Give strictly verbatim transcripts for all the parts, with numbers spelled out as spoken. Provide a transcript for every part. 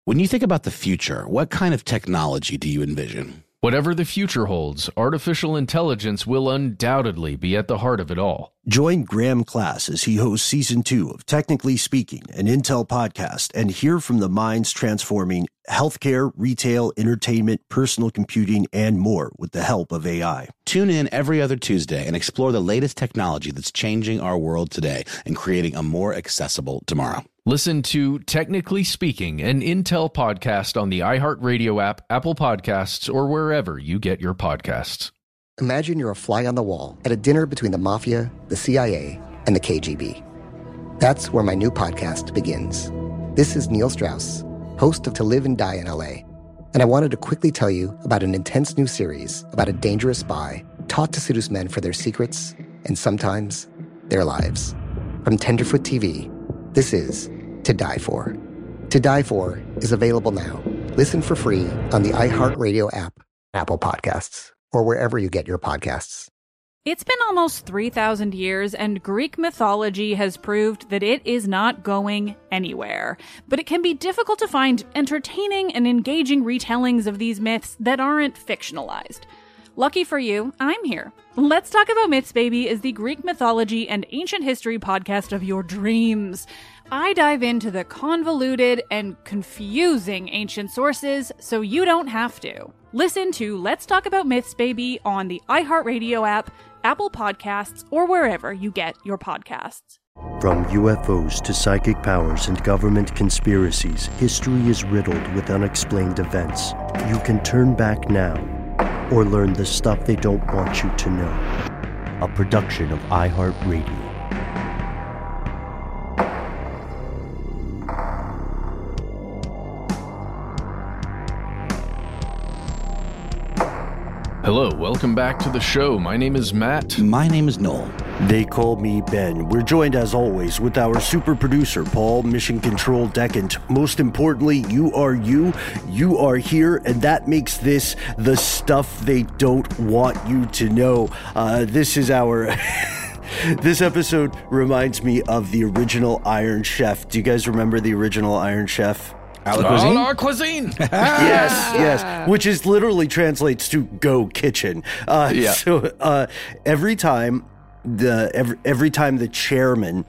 When you think about the future, what kind of technology do you envision? Whatever the future holds, artificial intelligence will undoubtedly be at the heart of it all. Join Graham Class as he hosts Season two of Technically Speaking, an Intel podcast, and hear from the minds transforming healthcare, retail, entertainment, personal computing, and more with the help of A I. Tune in every other Tuesday and explore the latest technology that's changing our world today and creating a more accessible tomorrow. Listen to Technically Speaking, an Intel podcast on the iHeartRadio app, Apple Podcasts, or wherever you get your podcasts. Imagine you're a fly on the wall at a dinner between the Mafia, the C I A, and the K G B. That's where my new podcast begins. This is Neil Strauss, host of To Live and Die in L A, and I wanted to quickly tell you about an intense new series about a dangerous spy taught to seduce men for their secrets and sometimes their lives. From Tenderfoot T V, this is To Die For. To Die For is available now. Listen for free on the iHeartRadio app, Apple Podcasts, or wherever you get your podcasts. It's been almost three thousand years, and Greek mythology has proved that it is not going anywhere. But it can be difficult to find entertaining and engaging retellings of these myths that aren't fictionalized. Lucky for you, I'm here. Let's Talk About Myths, Baby is the Greek mythology and ancient history podcast of your dreams. I dive into the convoluted and confusing ancient sources so you don't have to. Listen to Let's Talk About Myths, Baby on the iHeartRadio app, Apple Podcasts, or wherever you get your podcasts. From U F Os to psychic powers and government conspiracies, history is riddled with unexplained events. You can turn back now or learn the stuff they don't want you to know. A production of iHeartRadio. Hello, welcome back to the show. My name is Matt. My name is Noel. They call me Ben. We're joined as always with our super producer, Paul, Mission Control Decant. Most importantly, you are you, you are here, and that makes this the stuff they don't want you to know. Uh, this is our... This episode reminds me of the original Iron Chef. Do you guys remember the original Iron Chef? A la cuisine? A la cuisine. Yes, yes. Which is literally translates to "go kitchen." Uh, Yeah. So uh, every time the every, every time the chairman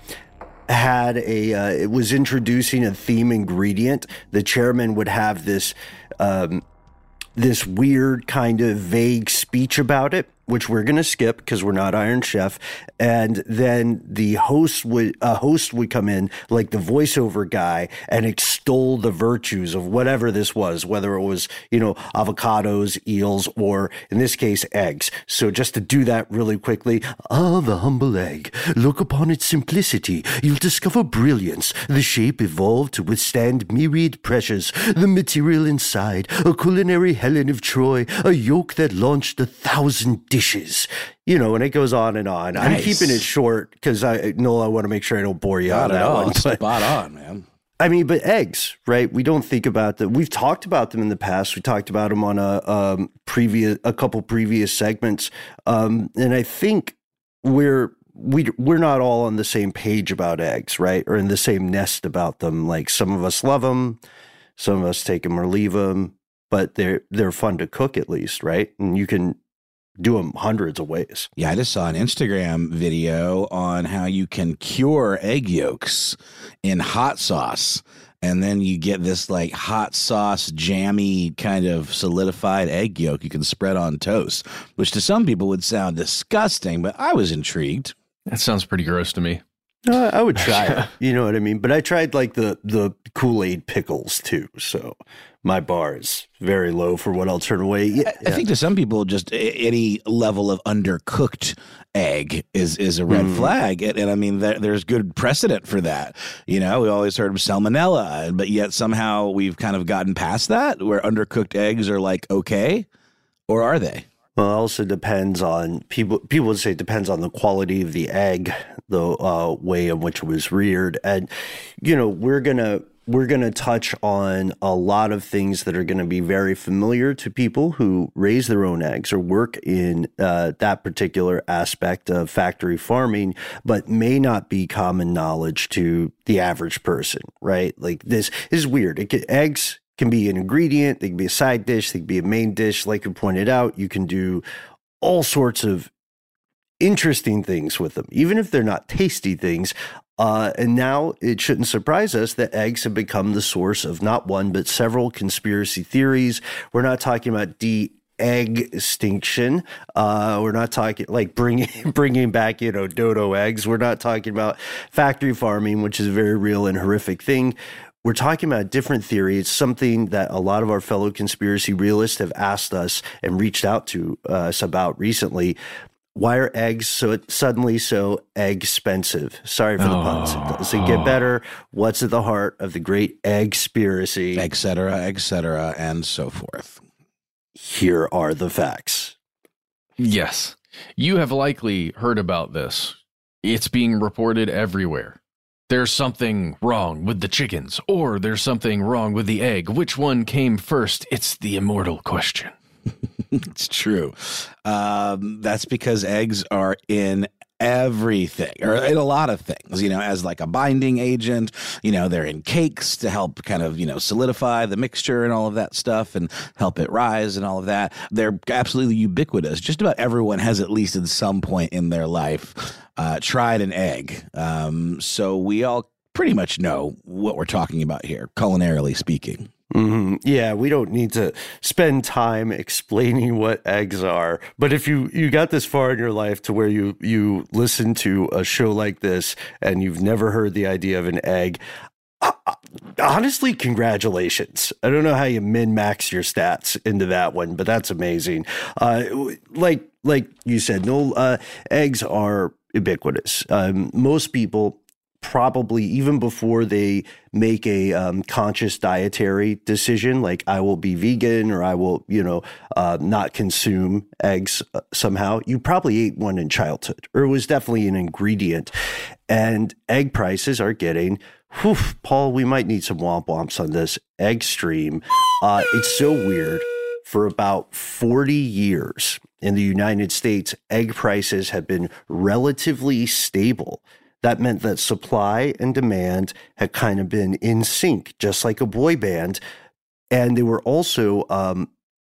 had a uh, it was introducing a theme ingredient, the chairman would have this um, this weird kind of vague speech about it, which we're going to skip because we're not Iron Chef. And then the host would, a host would come in, like the voiceover guy, and extol the virtues of whatever this was, whether it was, you know, avocados, eels, or in this case, eggs. So just to do that really quickly, ah, the humble egg. Look upon its simplicity. You'll discover brilliance. The shape evolved to withstand myriad pressures. The material inside, a culinary Helen of Troy, a yolk that launched a thousand dishes. You know, and it goes on and on. Nice. I'm keeping it short because I know I want to make sure I don't bore you Not on at that all. one. But, Spot on, man. I mean, but eggs, right? We don't think about them. We've talked about them in the past. We talked about them on a um, previous, a couple previous segments, um, and I think we're we we're not all on the same page about eggs, right? Or in the same nest about them. Like some of us love them, some of us take them or leave them, but they're they're fun to cook at least, right? And you can do them hundreds of ways. Yeah, I just saw an Instagram video on how you can cure egg yolks in hot sauce. And then you get this like hot sauce, jammy kind of solidified egg yolk you can spread on toast, which to some people would sound disgusting, but I was intrigued. That sounds pretty gross to me. Uh, I would try it. You know what I mean? But I tried like the, the Kool-Aid pickles too. So my bar is very low for what I'll turn away. Yeah, I, I think to some people, just any level of undercooked egg is is a red mm. flag. And, and I mean, there, there's good precedent for that. You know, we always heard of salmonella, but yet somehow we've kind of gotten past that where undercooked eggs are like, okay, or are they? Well, it also depends on people. People would say it depends on the quality of the egg, the uh, way in which it was reared. And, you know, we're going to we're going to touch on a lot of things that are going to be very familiar to people who raise their own eggs or work in uh, that particular aspect of factory farming, but may not be common knowledge to the average person, right? Like this is weird. It can, eggs can be an ingredient, they can be a side dish, they can be a main dish. Like you pointed out, you can do all sorts of interesting things with them, even if they're not tasty things. Uh, and now it shouldn't surprise us that eggs have become the source of not one, but several conspiracy theories. We're not talking about de-egg extinction. Uh, we're not talking like bringing bringing back, you know, dodo eggs. We're not talking about factory farming, which is a very real and horrific thing. We're talking about a different theory. It's something that a lot of our fellow conspiracy realists have asked us and reached out to us about recently. Why are eggs so suddenly so egg-expensive? Sorry for the oh. puns. It doesn't get better. What's at the heart of the great egg-spiracy? Et cetera, et cetera, and so forth. Here are the facts. Yes. You have likely heard about this. It's being reported everywhere. There's something wrong with the chickens, or there's something wrong with the egg. Which one came first? It's the immortal question. It's true. Um, that's because eggs are in everything, or in a lot of things, you know, as like a binding agent. You know, they're in cakes to help kind of, you know, solidify the mixture and all of that stuff and help it rise and all of that. They're absolutely ubiquitous. Just about everyone has at least at some point in their life uh, tried an egg. Um, so we all pretty much know what we're talking about here, culinarily speaking. Mm-hmm. Yeah, we don't need to spend time explaining what eggs are. But if you, you got this far in your life to where you, you listen to a show like this and you've never heard the idea of an egg, uh, honestly, congratulations. I don't know how you min-max your stats into that one, but that's amazing. Uh, like like you said, no, uh, eggs are ubiquitous. Um, most people probably even before they make a um, conscious dietary decision, like I will be vegan or I will, you know, uh, not consume eggs uh, somehow, you probably ate one in childhood, or it was definitely an ingredient. And egg prices are getting, whew, Paul, we might need some womp womps on this egg stream. Uh, it's so weird. For about forty years in the United States, egg prices have been relatively stable. That meant that supply and demand had kind of been in sync, just like a boy band. And they were also um,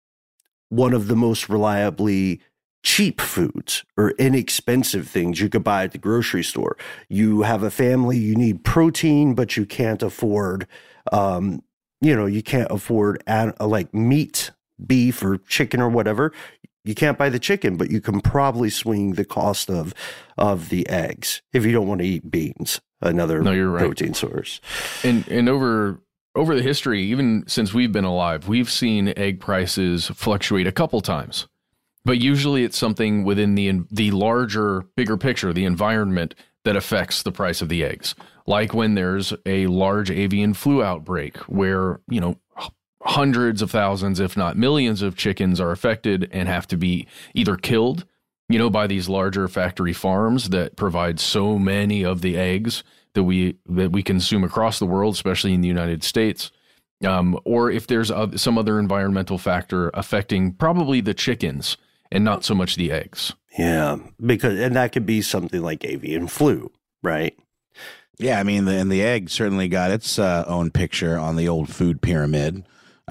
one of the most reliably cheap foods or inexpensive things you could buy at the grocery store. You have a family, you need protein, but you can't afford, um, you know, you can't afford uh, like meat, beef or chicken or whatever. You can't buy the chicken, but you can probably swing the cost of of the eggs if you don't want to eat beans, another no, you're right. protein source. And and over over the history, even since we've been alive, we've seen egg prices fluctuate a couple times. But usually it's something within the the larger, bigger picture, the environment that affects the price of the eggs. Like when there's a large avian flu outbreak where, you know, hundreds of thousands, if not millions of chickens are affected and have to be either killed, you know, by these larger factory farms that provide so many of the eggs that we that we consume across the world, especially in the United States, um, or if there's a, some other environmental factor affecting probably the chickens and not so much the eggs. Yeah, because and that could be something like avian flu, right? Yeah, I mean, the, and the egg certainly got its uh, own picture on the old food pyramid.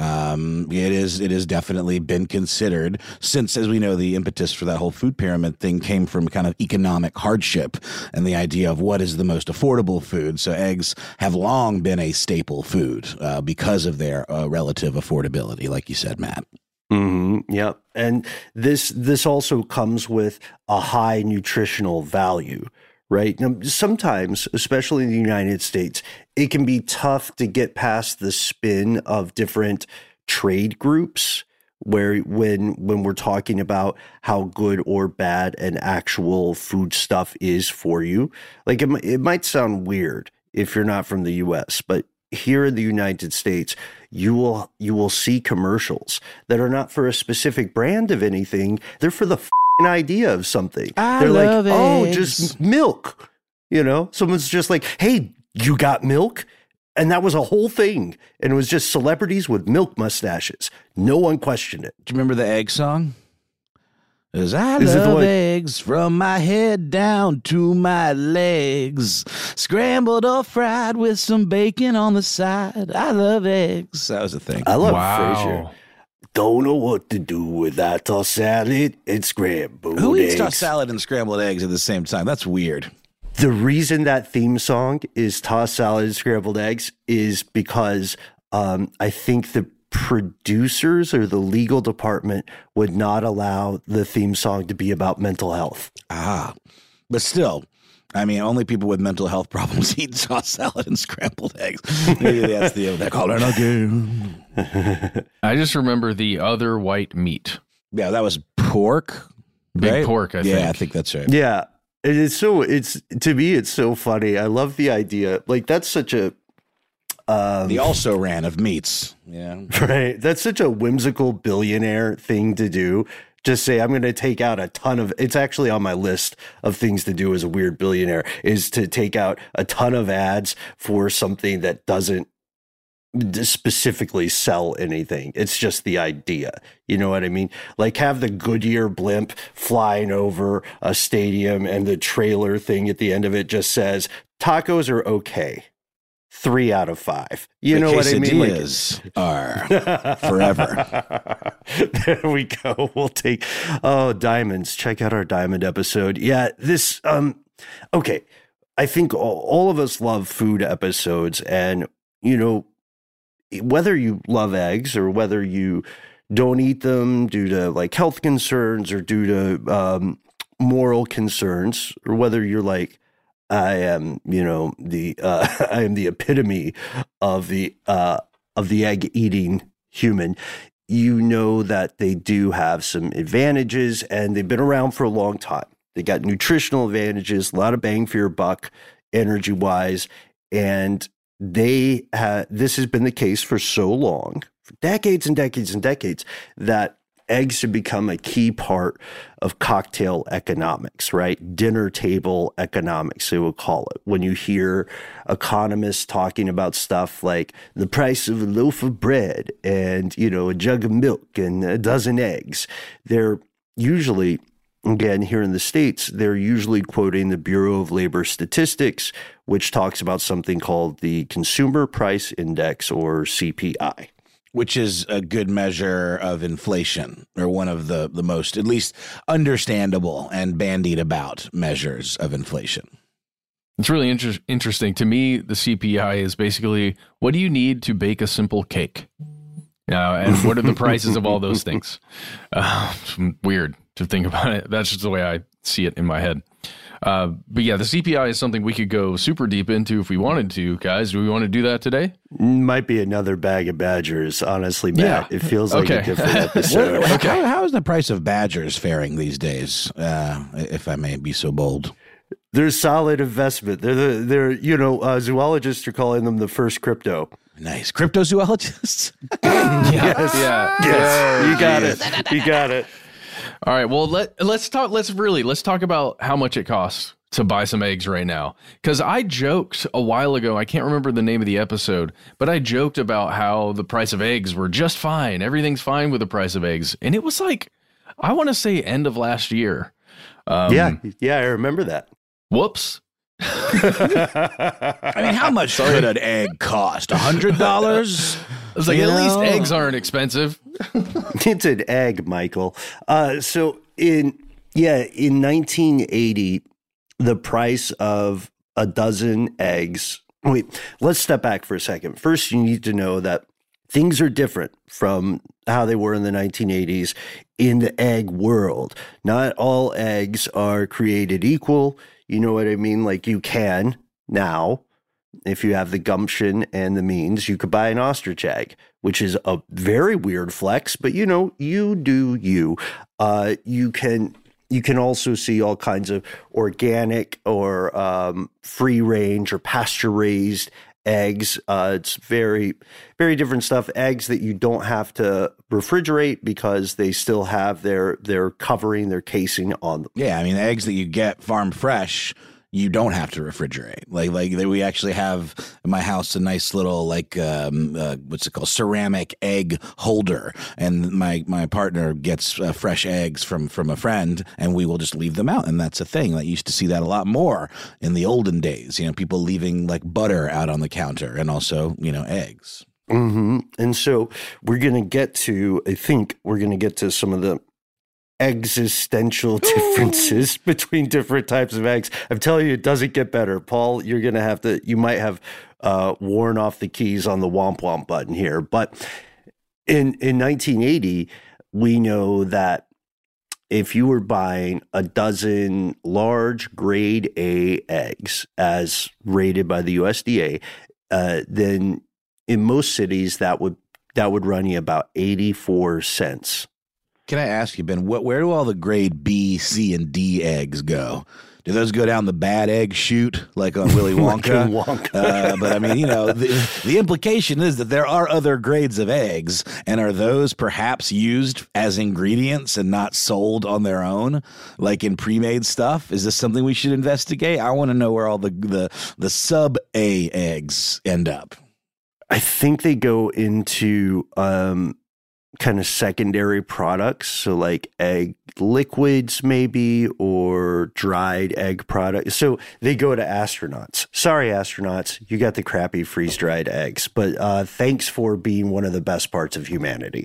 Um, it is, it has definitely been considered since, as we know, the impetus for that whole food pyramid thing came from kind of economic hardship and the idea of what is the most affordable food. So eggs have long been a staple food uh, because of their uh, relative affordability, like you said, Matt. Mm-hmm, yeah. And this, this also comes with a high nutritional value. Right. Now, sometimes, especially in the United States, it can be tough to get past the spin of different trade groups where when when we're talking about how good or bad an actual food stuff is for you. Like it, it might sound weird if you're not from the U S, but here in the United States, you will you will see commercials that are not for a specific brand of anything. They're for the idea of something. I They're love like, oh, eggs. just milk. You know, someone's just like, hey, you got milk? And that was a whole thing. And it was just celebrities with milk mustaches. No one questioned it. Do you remember the egg song? 'Cause I Is it the love one- eggs from my head down to my legs. Scrambled or fried with some bacon on the side. I love eggs. That was a thing. I love Wow. Frasier. Don't know what to do with that tossed salad and scrambled Who eats eggs. tossed salad and scrambled eggs at the same time? That's weird. The reason that theme song is tossed salad and scrambled eggs is because um, I think the producers or the legal department would not allow the theme song to be about mental health. Ah, but still, I mean, only people with mental health problems eat tossed salad and scrambled eggs. Maybe that's the they call it again. I just remember the other white meat. Yeah, that was pork. Big right? pork, I yeah, think. I think that's right. Yeah. It is so, it's, to me, it's so funny. I love the idea. Like, that's such a, um, The also ran of meats. Yeah. right. That's such a whimsical billionaire thing to do. Just say, I'm going to take out a ton of, it's actually on my list of things to do as a weird billionaire, is to take out a ton of ads for something that doesn't specifically sell anything. It's just the idea. You know what I mean? Like have the Goodyear blimp flying over a stadium and the trailer thing at the end of it just says, tacos are okay. Three out of five. You The know what I mean? Like, quesadillas are forever. there we go. We'll take, oh, diamonds. Check out our diamond episode. Yeah, this, um, okay. I think all, all of us love food episodes, and, you know, whether you love eggs or whether you don't eat them due to like health concerns or due to um, moral concerns, or whether you're like, I am, you know, the uh, I am the epitome of the uh, of the egg eating human. You know that they do have some advantages, and they've been around for a long time. They got nutritional advantages, a lot of bang for your buck, energy wise, and they ha- this has been the case for so long, for decades and decades and decades, that eggs have become a key part of cocktail economics, right? Dinner table economics, they will call it. When you hear economists talking about stuff like the price of a loaf of bread and, you know, a jug of milk and a dozen eggs, they're usually, again, here in the States, they're usually quoting the Bureau of Labor Statistics, which talks about something called the Consumer Price Index, or C P I. Which is a good measure of inflation, or one of the, the most, at least, understandable and bandied about measures of inflation. It's really inter- interesting. To me, the C P I is basically, what do you need to bake a simple cake? Uh, and what are the prices of all those things? Uh, weird to think about it. That's just the way I see it in my head. Uh, but yeah, the C P I is something we could go super deep into if we wanted to, guys. Do we want to do that today? Might be another bag of Badgers, honestly, Matt. Yeah. It feels like Okay. a different episode. What- how, how is the price of badgers faring these days, uh, if I may be so bold? They're solid investment. They're, the, they're you know, uh, zoologists are calling them the first crypto. Nice. Cryptozoologists? Yes. Yeah. Yes, you got it. You got it. All right. Well, let let's talk. Let's really let's talk about how much it costs to buy some eggs right now. Because I joked a while ago. I can't remember the name of the episode, but I joked about how the price of eggs were just fine. Everything's fine with the price of eggs, and it was like, I want to say end of last year. Um, yeah, yeah, I remember that. Whoops. I mean, how much could an egg cost? A hundred dollars? It's like, You at least know? eggs aren't expensive. It's an egg, Michael. Uh, so in yeah, in nineteen eighty, the price of a dozen eggs. Wait, let's step back for a second. First, you need to know that things are different from how they were in the nineteen eighties in the egg world. Not all eggs are created equal. You know what I mean? Like, you can now, if you have the gumption and the means, you could buy an ostrich egg, which is a very weird flex, but you know, you do you. Uh, you can you can also see all kinds of organic or um, free range or pasture raised eggs. Uh, it's very, very different stuff. Eggs that you don't have to refrigerate because they still have their their covering, their casing on them. Yeah, I mean, the eggs that you get farm fresh, you don't have to refrigerate. Like, like we actually have in my house a nice little like um, uh, what's it called, ceramic egg holder, and my my partner gets uh, fresh eggs from from a friend, and we will just leave them out, and that's a thing. I used to see that a lot more in the olden days. You know, people leaving like butter out on the counter, and also you know eggs. Mm-hmm. And so we're going to get to, I think we're going to get to some of the existential differences between different types of eggs. I'm telling you, it doesn't get better. Paul, you're going to have to, you might have uh, worn off the keys on the womp womp button here. But in, in nineteen eighty, we know that if you were buying a dozen large grade A eggs as rated by the U S D A, uh, then in most cities that would that would run you about eighty-four cents. Can I ask you, Ben, what, where do all the grade B, C, and D eggs go? Do those go down the bad egg chute like on Willy Wonka? Like Wonka. uh, but I mean, you know, the, the implication is that there are other grades of eggs, and are those perhaps used as ingredients and not sold on their own, like in pre-made stuff? Is this something we should investigate? I want to know where all the the, the sub-A eggs end up. I think they go into um, kind of secondary products, so like egg liquids maybe, or dried egg products. So they go to astronauts. Sorry, astronauts, you got the crappy freeze-dried eggs, but uh, thanks for being one of the best parts of humanity.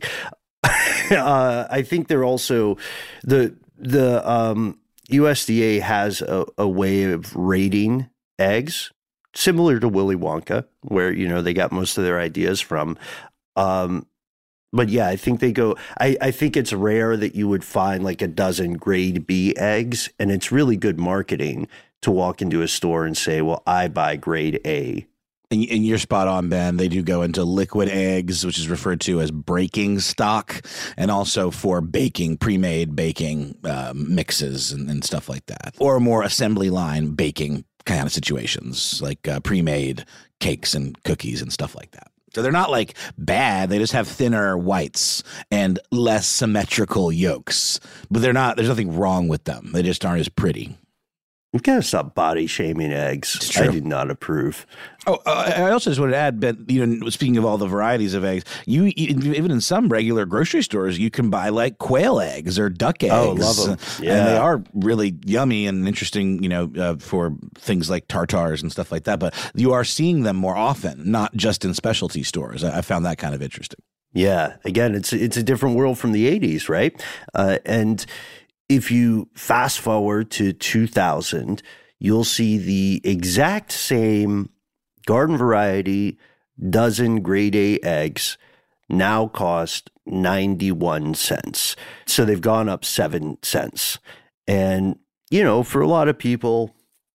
uh, I think they're also the the um, U S D A has a, a way of rating eggs, similar to Willy Wonka, where, you know, they got most of their ideas from. Um, but yeah, I think they go, I, I think it's rare that you would find like a dozen grade B eggs, and it's really good marketing to walk into a store and say, well, I buy grade A. And, and you're spot on, Ben. They do go into liquid eggs, which is referred to as breaking stock, and also for baking, pre-made baking um, mixes and, and stuff like that, or more assembly line baking kind of situations, like uh, pre-made cakes and cookies and stuff like that. So they're not like bad. They just have thinner whites and less symmetrical yolks, but they're not, there's nothing wrong with them. They just aren't as pretty. You've got to stop body shaming eggs. I do not approve. Oh, uh, I also just wanted to add, Ben, you know, speaking of all the varieties of eggs, you even in some regular grocery stores, you can buy like quail eggs or duck eggs. Oh, love them. Yeah. And they are really yummy and interesting, you know, uh, for things like tartars and stuff like that. But you are seeing them more often, not just in specialty stores. I, I found that kind of interesting. Yeah. Again, it's it's a different world from the eighties, right? Uh, and if you fast forward to two thousand, you'll see the exact same garden variety dozen grade A eggs now cost ninety-one cents. So they've gone up seven cents. And, you know, for a lot of people,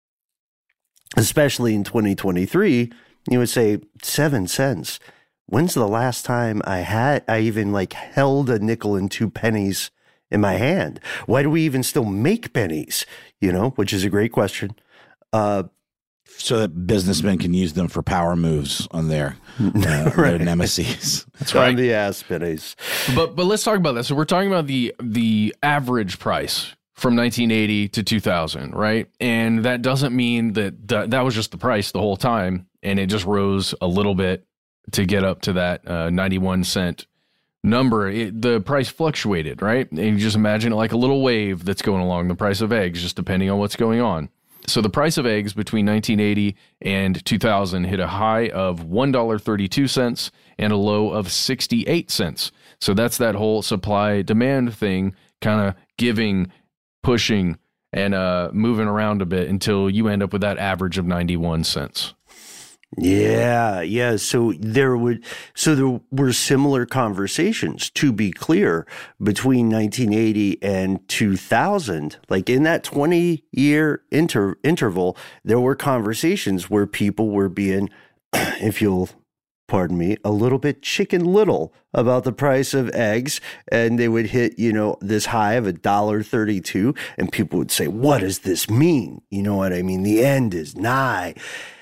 especially in twenty twenty-three, you would say seven cents. When's the last time I had, I even like held a nickel and two pennies in my hand? Why do we even still make pennies? You know, which is a great question. Uh, so that businessmen can use them for power moves on their, uh, right. their nemesis. That's right. On the ass pennies. But but let's talk about that. So we're talking about the the average price from nineteen eighty to two thousand, right? And that doesn't mean that th- that was just the price the whole time, and it just rose a little bit to get up to that uh, ninety-one cent number. It, the price fluctuated, right? And you just imagine it like a little wave that's going along the price of eggs, just depending on what's going on. So the price of eggs between nineteen eighty and two thousand hit a high of one dollar and thirty-two cents and a low of sixty-eight cents. So that's that whole supply demand thing kind of giving, pushing, and uh, moving around a bit until you end up with that average of ninety-one cents. Yeah, yeah. So there would, so there were similar conversations, to be clear, between nineteen eighty and two thousand. Like in that twenty year inter interval, there were conversations where people were being, if you'll pardon me, a little bit chicken little about the price of eggs, and they would hit, you know, this high of a dollar thirty-two, and people would say, "What does this mean?" You know what I mean? The end is nigh.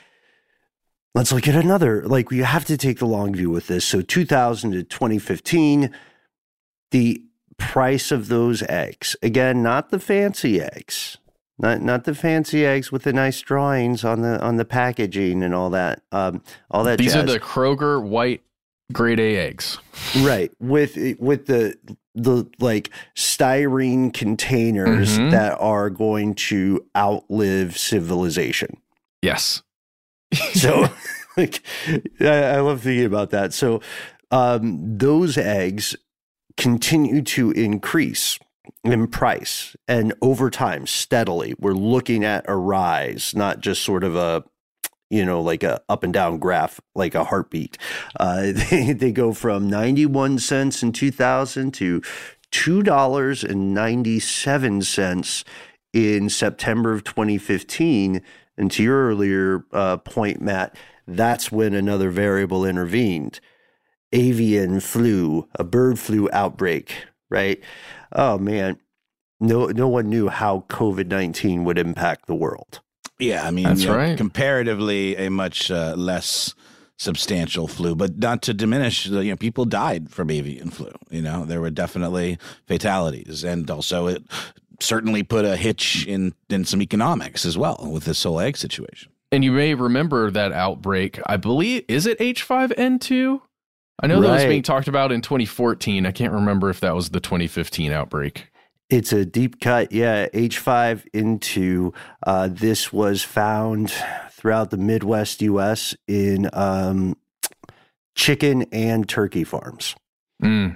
Let's look at another, like we have to take the long view with this. So two thousand to twenty fifteen, the price of those eggs, again, not the fancy eggs, Not not the fancy eggs with the nice drawings on the on the packaging and all that. Um, all that. These jazz. are the Kroger white grade A eggs. Right. With with the the like styrene containers Mhm. that are going to outlive civilization. Yes. So like I, I love thinking about that. So um, those eggs continue to increase in price, and over time, steadily, we're looking at a rise, not just sort of a, you know, like a up and down graph, like a heartbeat. Uh, they, they go from ninety-one cents in two thousand to two dollars and ninety-seven cents in September of twenty fifteen. And to your earlier uh, point, Matt, that's when another variable intervened. Avian flu, a bird flu outbreak, right? Oh man, no, no one knew how COVID nineteen would impact the world. Yeah, I mean, That's you know, right. comparatively a much uh, less substantial flu, but not to diminish, the, you know, people died from avian flu. You know, there were definitely fatalities, and also it certainly put a hitch in in some economics as well with this whole egg situation. And you may remember that outbreak. I believe, is it H five N two? I know that was Right. being talked about in twenty fourteen. I can't remember if that was the twenty fifteen outbreak. It's a deep cut, yeah. H five N two. Uh, this was found throughout the Midwest U S in um, chicken and turkey farms. Mm.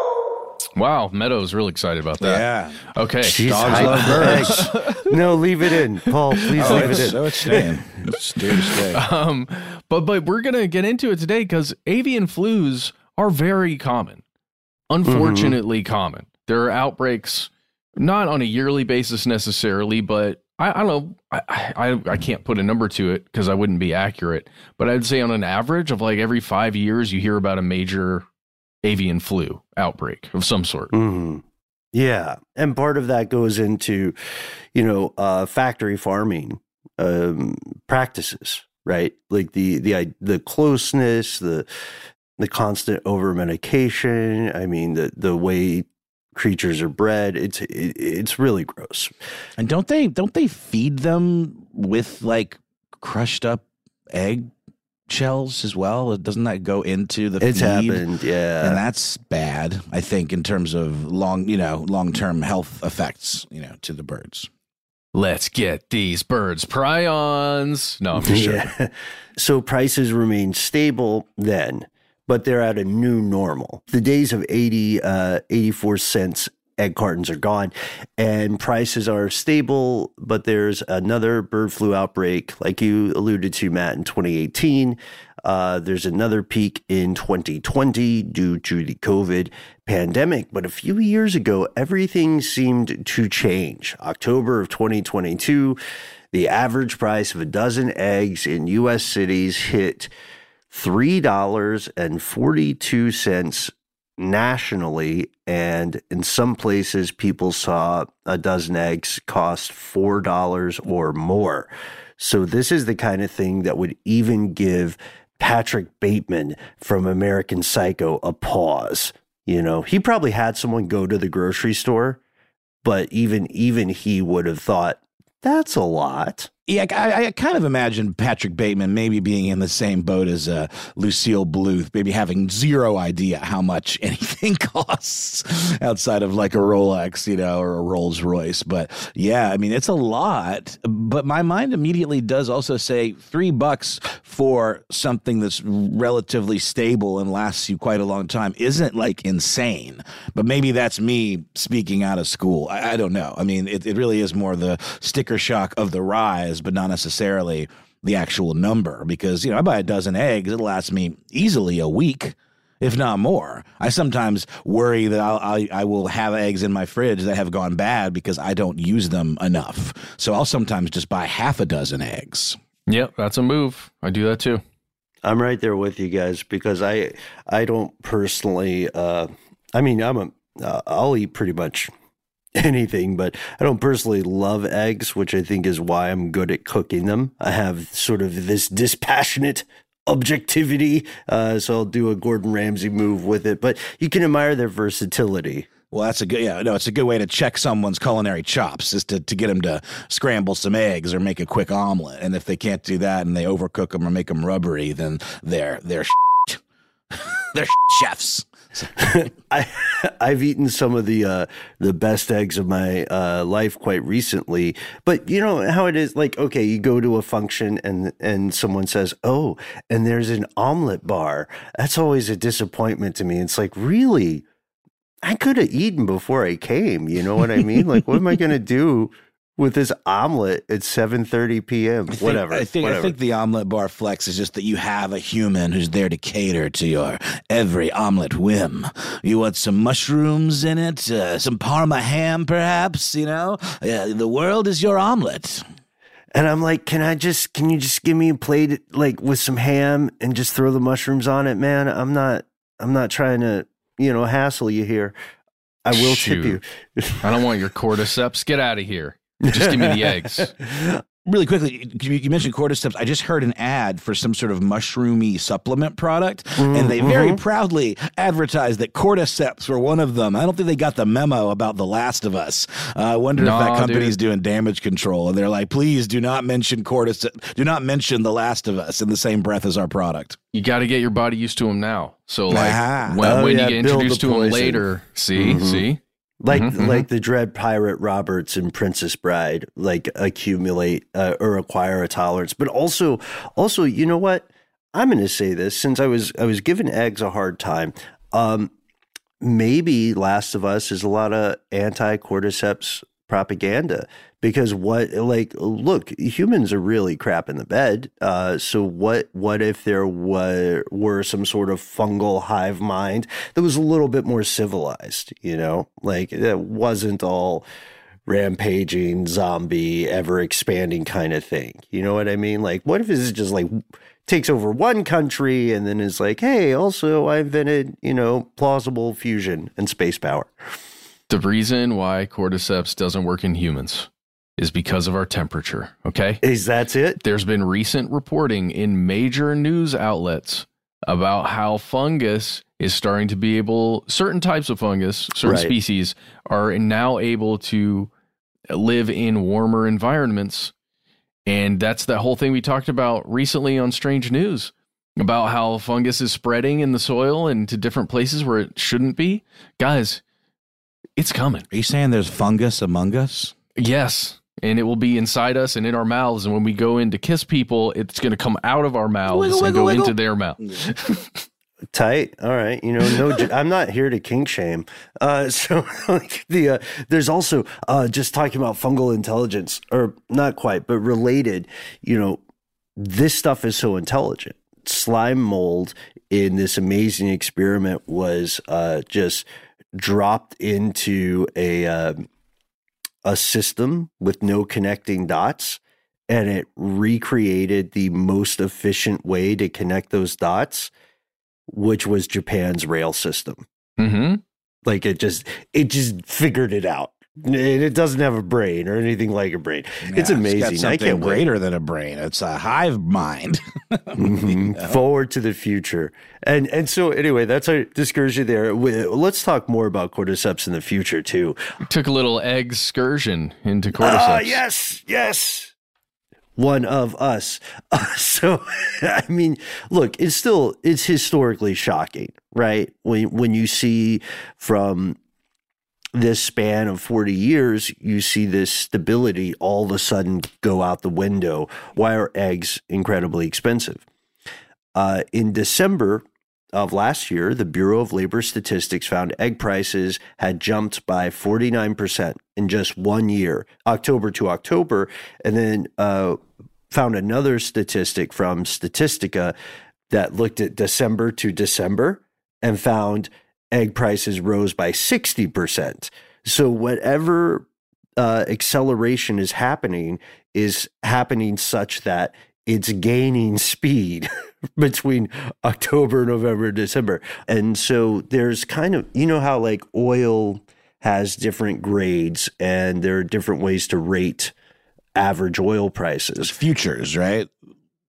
Wow, Meadows really excited about that. Yeah, Okay. Jeez, dogs I- love birds. No, leave it in, Paul. Please Oh, leave it it's, in. so it's staying. It's due to stay. Um, but but we're gonna get into it today because avian flus are very common, unfortunately common. There are outbreaks, not on a yearly basis necessarily, but I, I don't know. I, I I can't put a number to it because I wouldn't be accurate. But I'd say on an average of like every five years, you hear about a major avian flu outbreak of some sort. hmm Yeah, and part of that goes into, you know, uh, factory farming um, practices, right? Like the the the closeness, the the constant over medication. I mean, the the way creatures are bred. It's it, it's really gross. And don't they don't they feed them with like crushed up egg shells as well? Doesn't that go into the It's feed? happened, yeah. And that's bad, I think, in terms of long, you know, long-term health effects, you know, to the birds. Let's get these birds prions. No, I'm just sure. Yeah. So prices remain stable then, but they're at a new normal. The days of eighty, uh, eighty-four cents egg cartons are gone, and prices are stable, but there's another bird flu outbreak, like you alluded to, Matt, in twenty eighteen. Uh, there's another peak in twenty twenty due to the COVID pandemic. But a few years ago, everything seemed to change. October of twenty twenty-two, the average price of a dozen eggs in U S cities hit three dollars and forty-two cents nationally. And in some places, people saw a dozen eggs cost four dollars or more. So this is the kind of thing that would even give Patrick Bateman from American Psycho a pause. You know, he probably had someone go to the grocery store, but even even he would have thought, that's a lot. Yeah, I, I kind of imagine Patrick Bateman maybe being in the same boat as uh, Lucille Bluth, maybe having zero idea how much anything costs outside of like a Rolex, you know, or a Rolls Royce. But yeah, I mean, it's a lot. But my mind immediately does also say three bucks for something that's relatively stable and lasts you quite a long time isn't like insane. But maybe that's me speaking out of school. I, I don't know. I mean, it, it really is more the sticker shock of the rise, but not necessarily the actual number, because, you know, I buy a dozen eggs, it'll last me easily a week, if not more. I sometimes worry that I'll, I, I will have eggs in my fridge that have gone bad because I don't use them enough. So I'll sometimes just buy half a dozen eggs. Yep, that's a move. I do that too. I'm right there with you guys because I I don't personally. Uh, I mean, I'm a uh, I'll eat pretty much anything, but I don't personally love eggs, which I think is why I'm good at cooking them. I have sort of this dispassionate objectivity, uh, so I'll do a Gordon Ramsay move with it. But you can admire their versatility. Well, that's a good, yeah, no, it's a good way to check someone's culinary chops is to, to get them to scramble some eggs or make a quick omelet. And if they can't do that and they overcook them or make them rubbery, then they're, they're, they're chefs. I, I've eaten some of the uh, the best eggs of my uh, life quite recently, but you know how it is. Like, okay, you go to a function and and someone says, "Oh, and there's an omelet bar." That's always a disappointment to me. It's like, really, I could have eaten before I came. You know what I mean? Like, what am I going to do with this omelet at seven thirty p.m.? I think, whatever. I think whatever. I think the omelet bar flex is just that you have a human who's there to cater to your every omelet whim. You want some mushrooms in it, uh, some Parma ham, perhaps. You know, uh, the world is your omelet. And I'm like, can I just, can you just give me a plate like with some ham and just throw the mushrooms on it, man? I'm not, I'm not trying to, you know, hassle you here. I will Shoot. tip you. I don't want your cordyceps. Get out of here. Just give me the eggs. Really quickly, you mentioned cordyceps. I just heard an ad for some sort of mushroomy supplement product, mm, and they very mm-hmm. proudly advertised that cordyceps were one of them. I don't think they got the memo about The Last of Us. Uh, I wonder nah, if that company's dude. doing damage control, and they're like, please do not mention cordyceps. Do not mention The Last of Us in the same breath as our product. You got to get your body used to them now. So, like, ah. when, oh, when yeah, you get introduced to them later, see, mm-hmm. see? Like mm-hmm. like the Dread Pirate Roberts and Princess Bride, like accumulate uh, or acquire a tolerance. But also, also, you know what? I'm going to say this since I was I was giving eggs a hard time. Um, maybe Last of Us is a lot of anti-cordyceps propaganda because what like look, humans are really crap in the bed. Uh, so what what if there were were some sort of fungal hive mind that was a little bit more civilized, you know, like it wasn't all rampaging zombie ever expanding kind of thing. You know what I mean? Like what if it's just like takes over one country and then is like, hey, also I invented, you know, plausible fusion and space power. The reason why cordyceps doesn't work in humans is because of our temperature, okay? Is that it? There's been recent reporting in major news outlets about how fungus is starting to be able, certain types of fungus, certain right. species are now able to live in warmer environments. And that's the whole thing we talked about recently on Strange News about how fungus is spreading in the soil and to different places where it shouldn't be. Guys, it's coming. Are you saying there's fungus among us? Yes. And it will be inside us and in our mouths. And when we go in to kiss people, it's going to come out of our mouths wiggle, and wiggle, go wiggle. into their mouth. Tight. All right. You know, no, I'm not here to kink shame. Uh, so like the, uh, there's also, uh, just talking about fungal intelligence or not quite, but related, you know, this stuff is so intelligent. Slime mold in this amazing experiment was, uh, just dropped into a, uh, a system with no connecting dots, and it recreated the most efficient way to connect those dots, which was Japan's rail system. Mm-hmm. Like it just, it just figured it out. And it doesn't have a brain or anything like a brain. Yeah, it's amazing. It's got something I can't greater wait. than a brain. It's a hive mind. mm-hmm. you know? Forward to the future. And and so anyway, that's our discursion there. Let's talk more about cordyceps in the future too. We took a little egg excursion into cordyceps. Ah, yes, yes. One of us. Uh, so, I mean, look, it's still, it's historically shocking, right? When when you see from this span of forty years, you see this stability all of a sudden go out the window. Why are eggs incredibly expensive? Uh, in December of last year, the Bureau of Labor Statistics found egg prices had jumped by forty-nine percent in just one year, October to October, and then uh, found another statistic from Statistica that looked at December to December and found egg prices rose by sixty percent. So whatever uh, acceleration is happening is happening such that it's gaining speed between October, November, December. And so there's kind of, you know how like oil has different grades and there are different ways to rate average oil prices. Futures, right?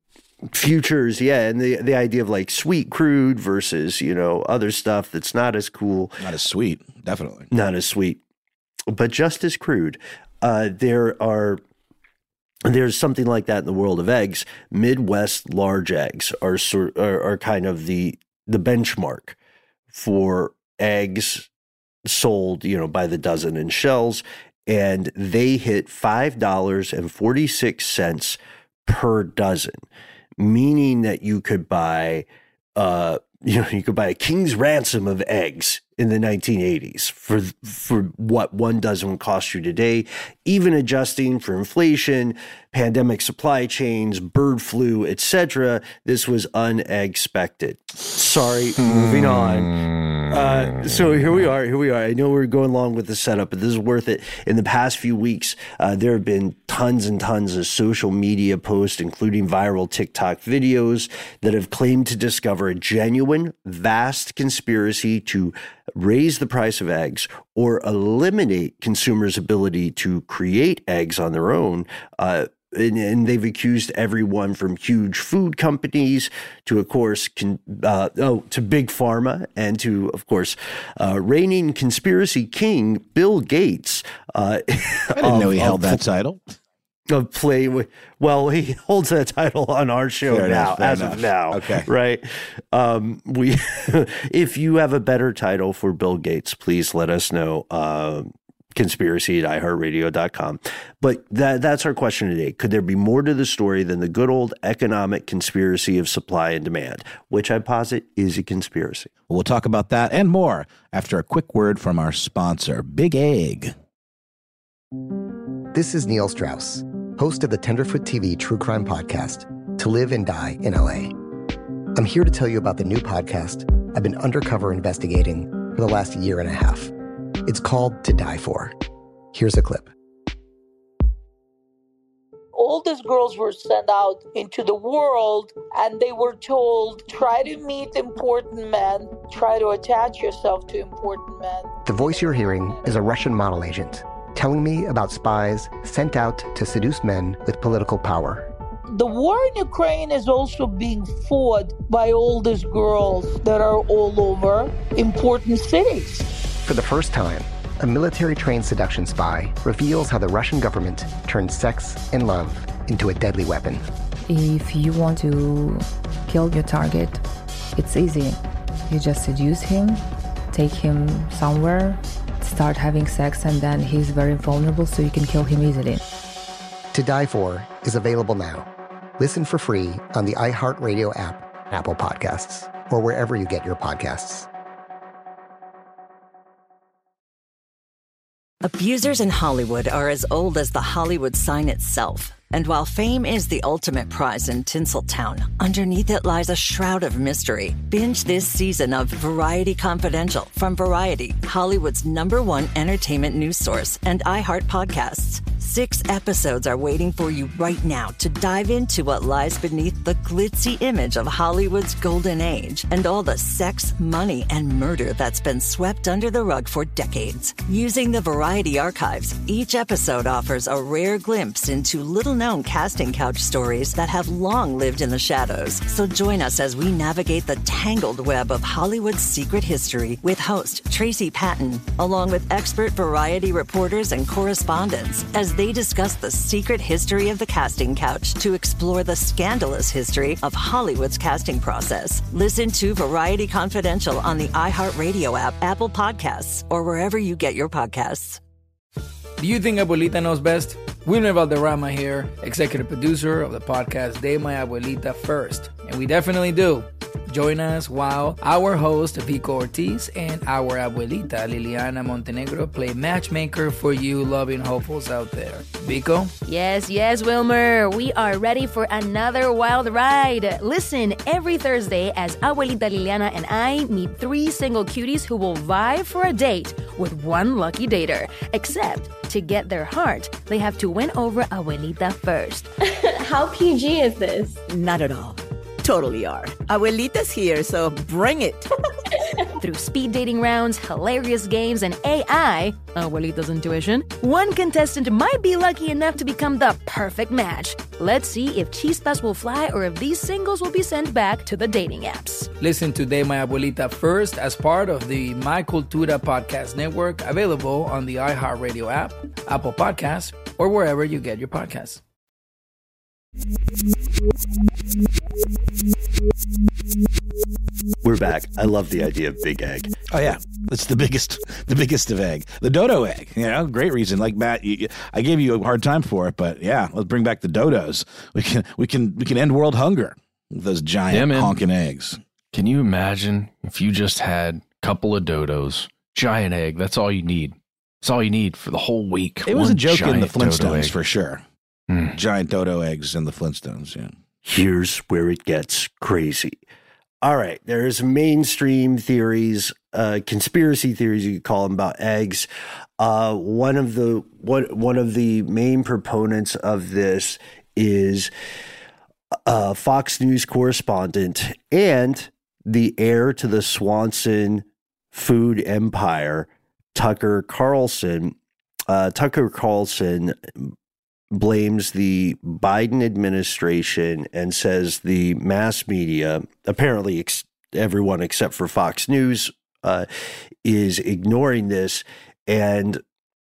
futures, yeah, and the the idea of like sweet crude versus, you know, other stuff that's not as cool, Not as sweet, definitely. not as sweet, but just as crude. Uh, there are there's something like that in the world of eggs. Midwest large eggs are sort are, are kind of the the benchmark for eggs sold, you know, by the dozen in shells, and they hit five dollars and forty-six cents per dozen, meaning that you could buy, uh, you know, you could buy a king's ransom of eggs in the nineteen eighties for for what one dozen would cost you today, even adjusting for inflation, pandemic supply chains, bird flu, et cetera. This was unexpected. Sorry, moving on. Uh, so here we are. Here we are. I know we're going along with the setup, but this is worth it. In the past few weeks, uh, there have been tons and tons of social media posts, including viral TikTok videos, that have claimed to discover a genuine, vast conspiracy to raise the price of eggs or eliminate consumers' ability to create eggs on their own. Uh, And, and they've accused everyone from huge food companies to, of course, con, uh, oh, to big pharma, and to, of course, uh, reigning conspiracy king Bill Gates. Uh, I didn't of, know he held that title. Of play with, well, he holds that title on our show fair now, enough, as enough. of now. Okay, right? Um, we, if you have a better title for Bill Gates, please let us know. Um, conspiracy at i heart radio dot com. But that that's our question today. Could there be more to the story than the good old economic conspiracy of supply and demand, which I posit is a conspiracy? We'll talk about that and more after a quick word from our sponsor, Big Egg. This is Neil Strauss, host of the Tenderfoot T V true crime podcast, To Live and Die in L A. I'm here to tell you about the new podcast I've been undercover investigating for the last year and a half. It's called To Die For. Here's a clip. All these girls were sent out into the world and they were told, try to meet important men, try to attach yourself to important men. The voice you're hearing is a Russian model agent telling me about spies sent out to seduce men with political power. The war in Ukraine is also being fought by all these girls that are all over important cities. For the first time, a military-trained seduction spy reveals how the Russian government turned sex and love into a deadly weapon. If you want to kill your target, it's easy. You just seduce him, take him somewhere, start having sex, and then he's very vulnerable, so you can kill him easily. To Die For is available now. Listen for free on the iHeartRadio app, Apple Podcasts, or wherever you get your podcasts. Abusers in Hollywood are as old as the Hollywood sign itself. And while fame is the ultimate prize in Tinseltown, underneath it lies a shroud of mystery. Binge this season of Variety Confidential from Variety, Hollywood's number one entertainment news source, and iHeart Podcasts. Six episodes are waiting for you right now to dive into what lies beneath the glitzy image of Hollywood's golden age and all the sex, money, and murder that's been swept under the rug for decades. Using the Variety archives, each episode offers a rare glimpse into little-known casting couch stories that have long lived in the shadows. So join us as we navigate the tangled web of Hollywood's secret history with host Tracy Patton, along with expert Variety reporters and correspondents, as they discuss the secret history of the casting couch to explore the scandalous history of Hollywood's casting process. Listen to Variety Confidential on the iHeartRadio app, Apple Podcasts, or wherever you get your podcasts. Do you think Abuelita knows best? Wilmer Valderrama here, executive producer of the podcast De My Abuelita First. And we definitely do. Join us while our host, Vico Ortiz, and our abuelita, Liliana Montenegro, play matchmaker for you loving hopefuls out there. Vico? Yes, yes, Wilmer. We are ready for another wild ride. Listen every Thursday as Abuelita Liliana and I meet three single cuties who will vie for a date with one lucky dater. Except, to get their heart, they have to win over Abuelita first. How P G is this? Not at all. Totally are. Abuelita's here, so bring it. Through speed dating rounds, hilarious games, and A I, Abuelita's intuition, one contestant might be lucky enough to become the perfect match. Let's see if Chispas will fly or if these singles will be sent back to the dating apps. Listen to De My Abuelita first as part of the My Cultura podcast network, available on the iHeartRadio app, Apple Podcasts, or wherever you get your podcasts. We're back. I love the idea of big egg. Oh yeah, it's the biggest, the biggest of egg, the dodo egg. You know, great reason. Like Matt, you, I gave you a hard time for it, but yeah, let's bring back the dodos. We can, we can, we can end world hunger with those giant yeah, honking eggs. Can you imagine if you just had a couple of dodos, giant egg? That's all you need. That's all you need for the whole week. It was One a joke in the giant dodo Flintstones egg. for sure. Mm. Giant dodo eggs in the Flintstones. Yeah. Here's where it gets crazy. All right, there's mainstream theories, uh, conspiracy theories you could call them, about eggs. Uh, one of the one one of the main proponents of this is a Fox News correspondent and the heir to the Swanson food empire, Tucker Carlson. Uh, Tucker Carlson blames the Biden administration and says the mass media, apparently ex- everyone except for Fox News, uh, is ignoring this. And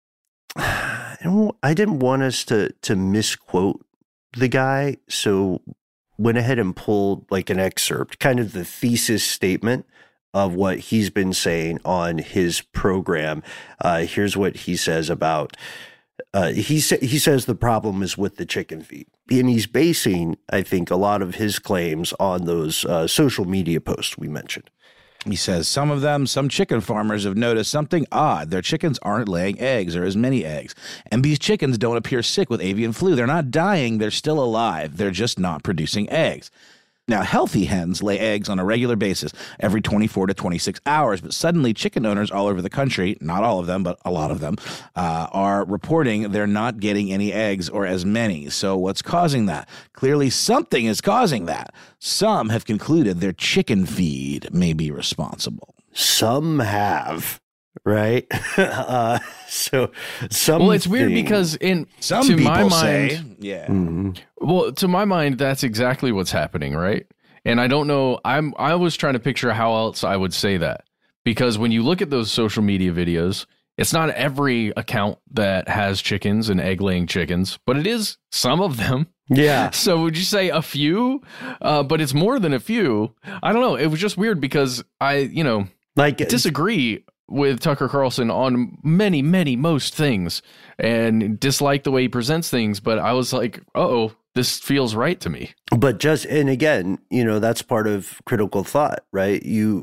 I didn't want us to to misquote the guy, so went ahead and pulled like an excerpt, kind of the thesis statement of what he's been saying on his program. Uh, here's what he says about Uh, he, sa- he says the problem is with the chicken feed. And he's basing, I think, a lot of his claims on those uh, social media posts we mentioned. He says some of them, some chicken farmers have noticed something odd. Their chickens aren't laying eggs or as many eggs. And these chickens don't appear sick with avian flu. They're not dying. They're still alive. They're just not producing eggs. Now, healthy hens lay eggs on a regular basis every twenty-four to twenty-six hours, but suddenly chicken owners all over the country, not all of them, but a lot of them, uh, are reporting they're not getting any eggs or as many. So what's causing that? Clearly something is causing that. Some have concluded their chicken feed may be responsible. Some have, right? uh, so some. Well, it's weird because in some to people my mind, say, yeah. Mm-hmm. Well, to my mind, that's exactly what's happening, right? And I don't know. I'm I was trying to picture how else I would say that, because when you look at those social media videos, it's not every account that has chickens and egg laying chickens, but it is some of them. Yeah. So would you say a few? Uh, but it's more than a few. I don't know. It was just weird because I, you know, like disagree with Tucker Carlson on many, many, most things and dislike the way he presents things. But I was like, uh-oh, this feels right to me. But just, and again, you know, that's part of critical thought, right? You,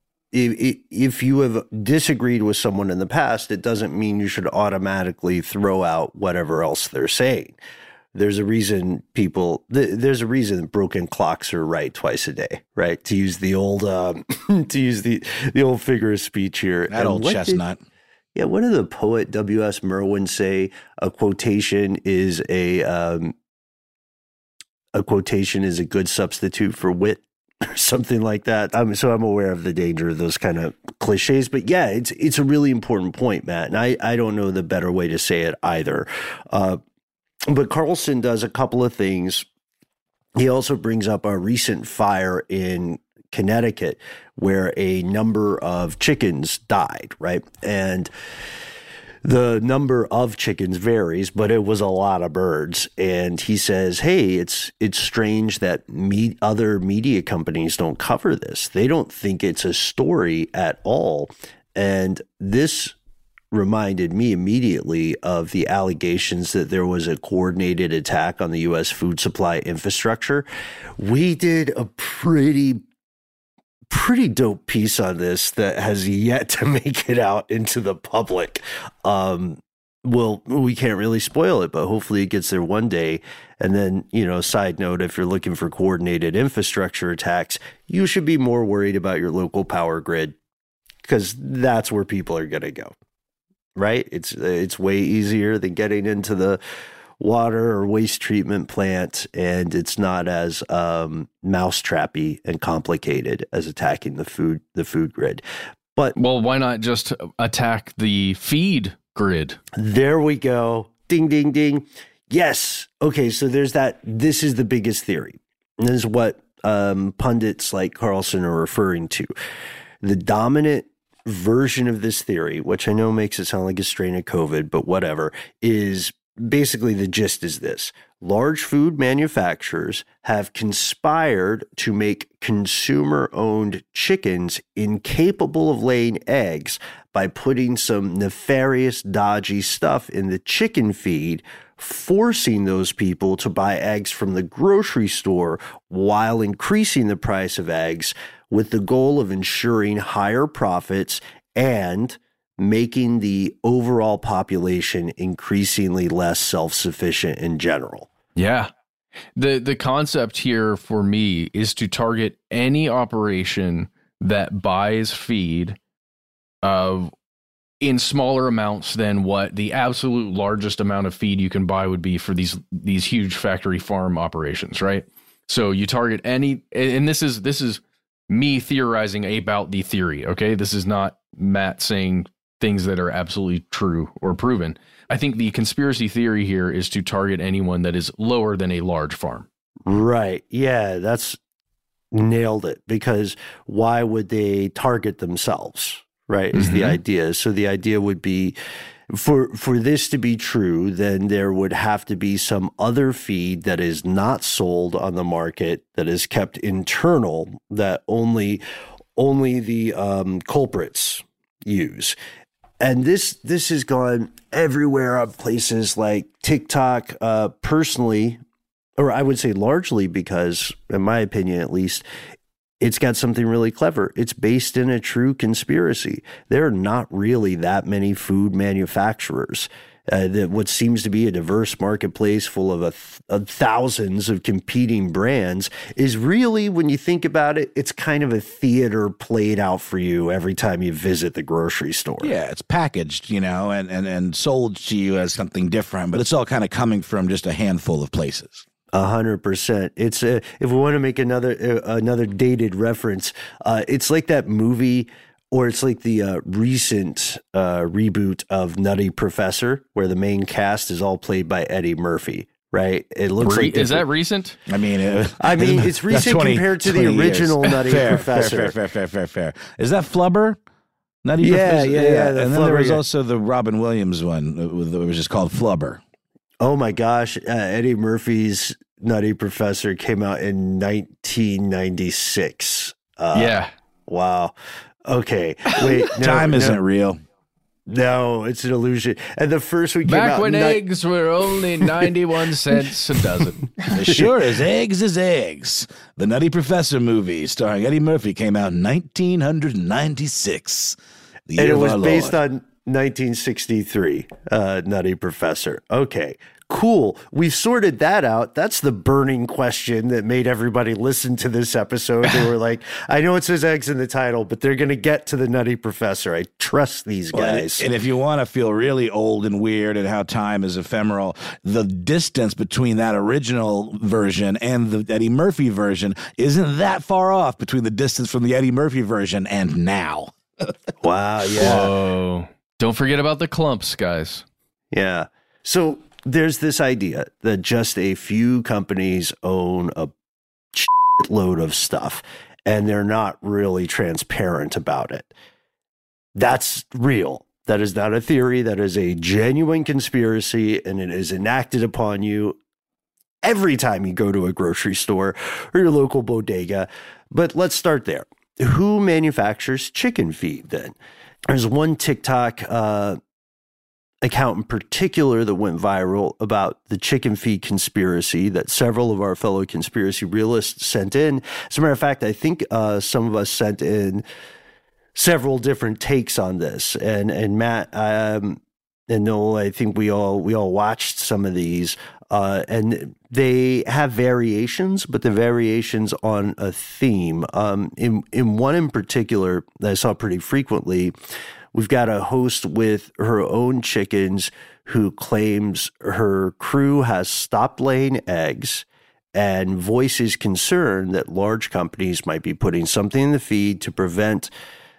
if, if you have disagreed with someone in the past, it doesn't mean you should automatically throw out whatever else they're saying. There's a reason people, th- there's a reason broken clocks are right twice a day, right? To use the old, um, to use the, the old figure of speech here. That And old what chestnut. Did, yeah. What did the poet W S Merwin say? A quotation is a, um, a quotation is a good substitute for wit, or something like that. I'm, so I'm aware of the danger of those kind of cliches, but yeah, it's, it's a really important point, Matt. And I, I don't know the better way to say it either. Uh, But Carlson does a couple of things. He also brings up a recent fire in Connecticut where a number of chickens died, right? And the number of chickens varies, but it was a lot of birds. And he says, hey, it's it's strange that me- other media companies don't cover this. They don't think it's a story at all. And this reminded me immediately of the allegations that there was a coordinated attack on the U S food supply infrastructure. We did a pretty, pretty dope piece on this that has yet to make it out into the public. Um, well, we can't really spoil it, but hopefully it gets there one day. And then, you know, side note, if you're looking for coordinated infrastructure attacks, you should be more worried about your local power grid, because that's where people are going to go. Right? It's it's way easier than getting into the water or waste treatment plant, and it's not as um, mousetrappy and complicated as attacking the food the food grid. But well, why not just attack the feed grid? There we go. Ding, ding, ding. Yes. Okay, so there's that. This is the biggest theory. And this is what um, pundits like Carlson are referring to. The dominant version of this theory, which I know makes it sound like a strain of COVID, but whatever, is basically the gist is this. Large food manufacturers have conspired to make consumer-owned chickens incapable of laying eggs by putting some nefarious, dodgy stuff in the chicken feed, forcing those people to buy eggs from the grocery store while increasing the price of eggs with the goal of ensuring higher profits and making the overall population increasingly less self-sufficient in general. Yeah. The the concept here for me is to target any operation that buys feed of in smaller amounts than what the absolute largest amount of feed you can buy would be for these these huge factory farm operations, right? So you target any, and this is this is me theorizing about the theory, okay? This is not Matt saying things that are absolutely true or proven. I think the conspiracy theory here is to target anyone that is lower than a large farm. Right. Yeah, that's nailed it. Because why would they target themselves? Right, is mm-hmm. the idea. So the idea would be for for this to be true, then there would have to be some other feed that is not sold on the market, that is kept internal, that only only the um, culprits use. And this this has gone everywhere on places like TikTok. Uh, personally, or I would say largely because, in my opinion at least, it's got something really clever. It's based in a true conspiracy. There are not really that many food manufacturers. Uh, that what seems to be a diverse marketplace full of, a th- of thousands of competing brands is really, when you think about it, it's kind of a theater played out for you every time you visit the grocery store. Yeah, it's packaged, you know, and, and, and sold to you as something different, but it's all kind of coming from just a handful of places. A hundred percent. It's a, if we want to make another uh, another dated reference, uh, it's like that movie, or it's like the uh, recent uh, reboot of Nutty Professor, where the main cast is all played by Eddie Murphy. Right? It looks Re- like is that recent? I mean, it, I mean, it's recent twenty, compared to the original years. Nutty fair, Professor. Fair, fair, fair, fair, fair, fair. Is that Flubber? Nutty yeah, Professor? Yeah, yeah, yeah. The and then Flubber, there was yeah. also the Robin Williams one. It was just called Flubber. Oh my gosh, uh, Eddie Murphy's Nutty Professor came out in nineteen ninety-six. Uh, yeah. Wow. Okay. Wait. No, Time no. isn't real. No, it's an illusion. And the first we came Back out when ni- eggs were only ninety-one cents a dozen. As sure as eggs is eggs. The Nutty Professor movie starring Eddie Murphy came out in nineteen ninety-six. The and year it was of our based Lord. on nineteen sixty-three, uh, Nutty Professor. Okay. Cool. We've sorted that out. That's the burning question that made everybody listen to this episode. They were like, I know it says eggs in the title, but they're going to get to the Nutty Professor. I trust these guys. Well, and if you want to feel really old and weird and how time is ephemeral, the distance between that original version and the Eddie Murphy version isn't that far off between the distance from the Eddie Murphy version and now. Wow. Yeah. Whoa. Don't forget about the clumps, guys. Yeah. So there's this idea that just a few companies own a load of stuff and they're not really transparent about it. That's real. That is not a theory. That is a genuine conspiracy, and it is enacted upon you every time you go to a grocery store or your local bodega. But let's start there. Who manufactures chicken feed then? There's one TikTok uh, account in particular that went viral about the chicken feed conspiracy that several of our fellow conspiracy realists sent in. As a matter of fact, I think uh, some of us sent in several different takes on this. And and Matt um, and Noel, I think we all we all watched some of these. Uh, and they have variations, but the variations on a theme. Um, in in one in particular that I saw pretty frequently, we've got a host with her own chickens who claims her crew has stopped laying eggs and voices concern that large companies might be putting something in the feed to prevent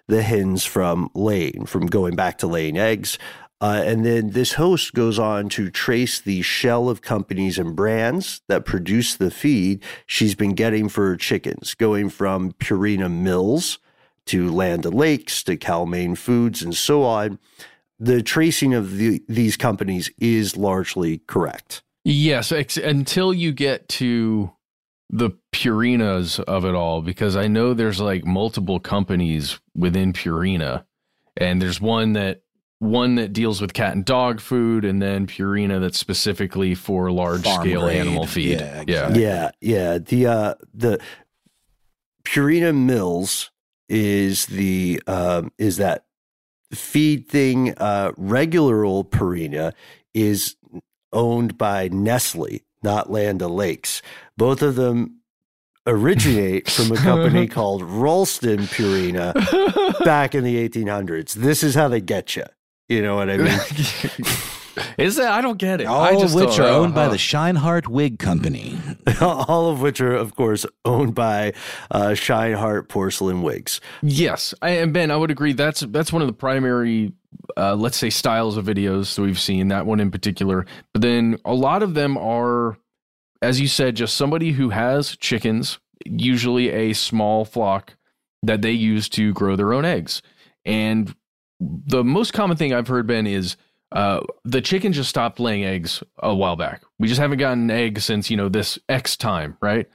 the hens from laying, from going back to laying eggs. Uh, and then this host goes on to trace the shell of companies and brands that produce the feed she's been getting for her chickens, going from Purina Mills to Land O'Lakes to Cal-Maine Foods and so on. The tracing of the, these companies is largely correct. Yes, ex- until you get to the Purinas of it all, because I know there's like multiple companies within Purina, and there's one that one that deals with cat and dog food, and then Purina that's specifically for large Farm scale grade. animal feed. Yeah, yeah, exactly. Yeah, yeah. The uh, the Purina Mills is the um, is that feed thing. Uh, regular old Purina is owned by Nestle, not Land O'Lakes. Both of them originate from a company called Ralston Purina back in the eighteen hundreds. This is how they get you. You know what I mean? Is that? I don't get it. All I just of which don't- are uh, owned by huh. the Scheinhart Wig Company. All of which are, of course, owned by uh, Scheinhart Porcelain Wigs. Yes, I, and Ben, I would agree. That's that's one of the primary, uh, let's say, styles of videos that we've seen. That one in particular, but then a lot of them are, as you said, just somebody who has chickens, usually a small flock that they use to grow their own eggs. And the most common thing I've heard, Ben, is uh, the chicken just stopped laying eggs a while back. We just haven't gotten eggs since, you know, this X time, right?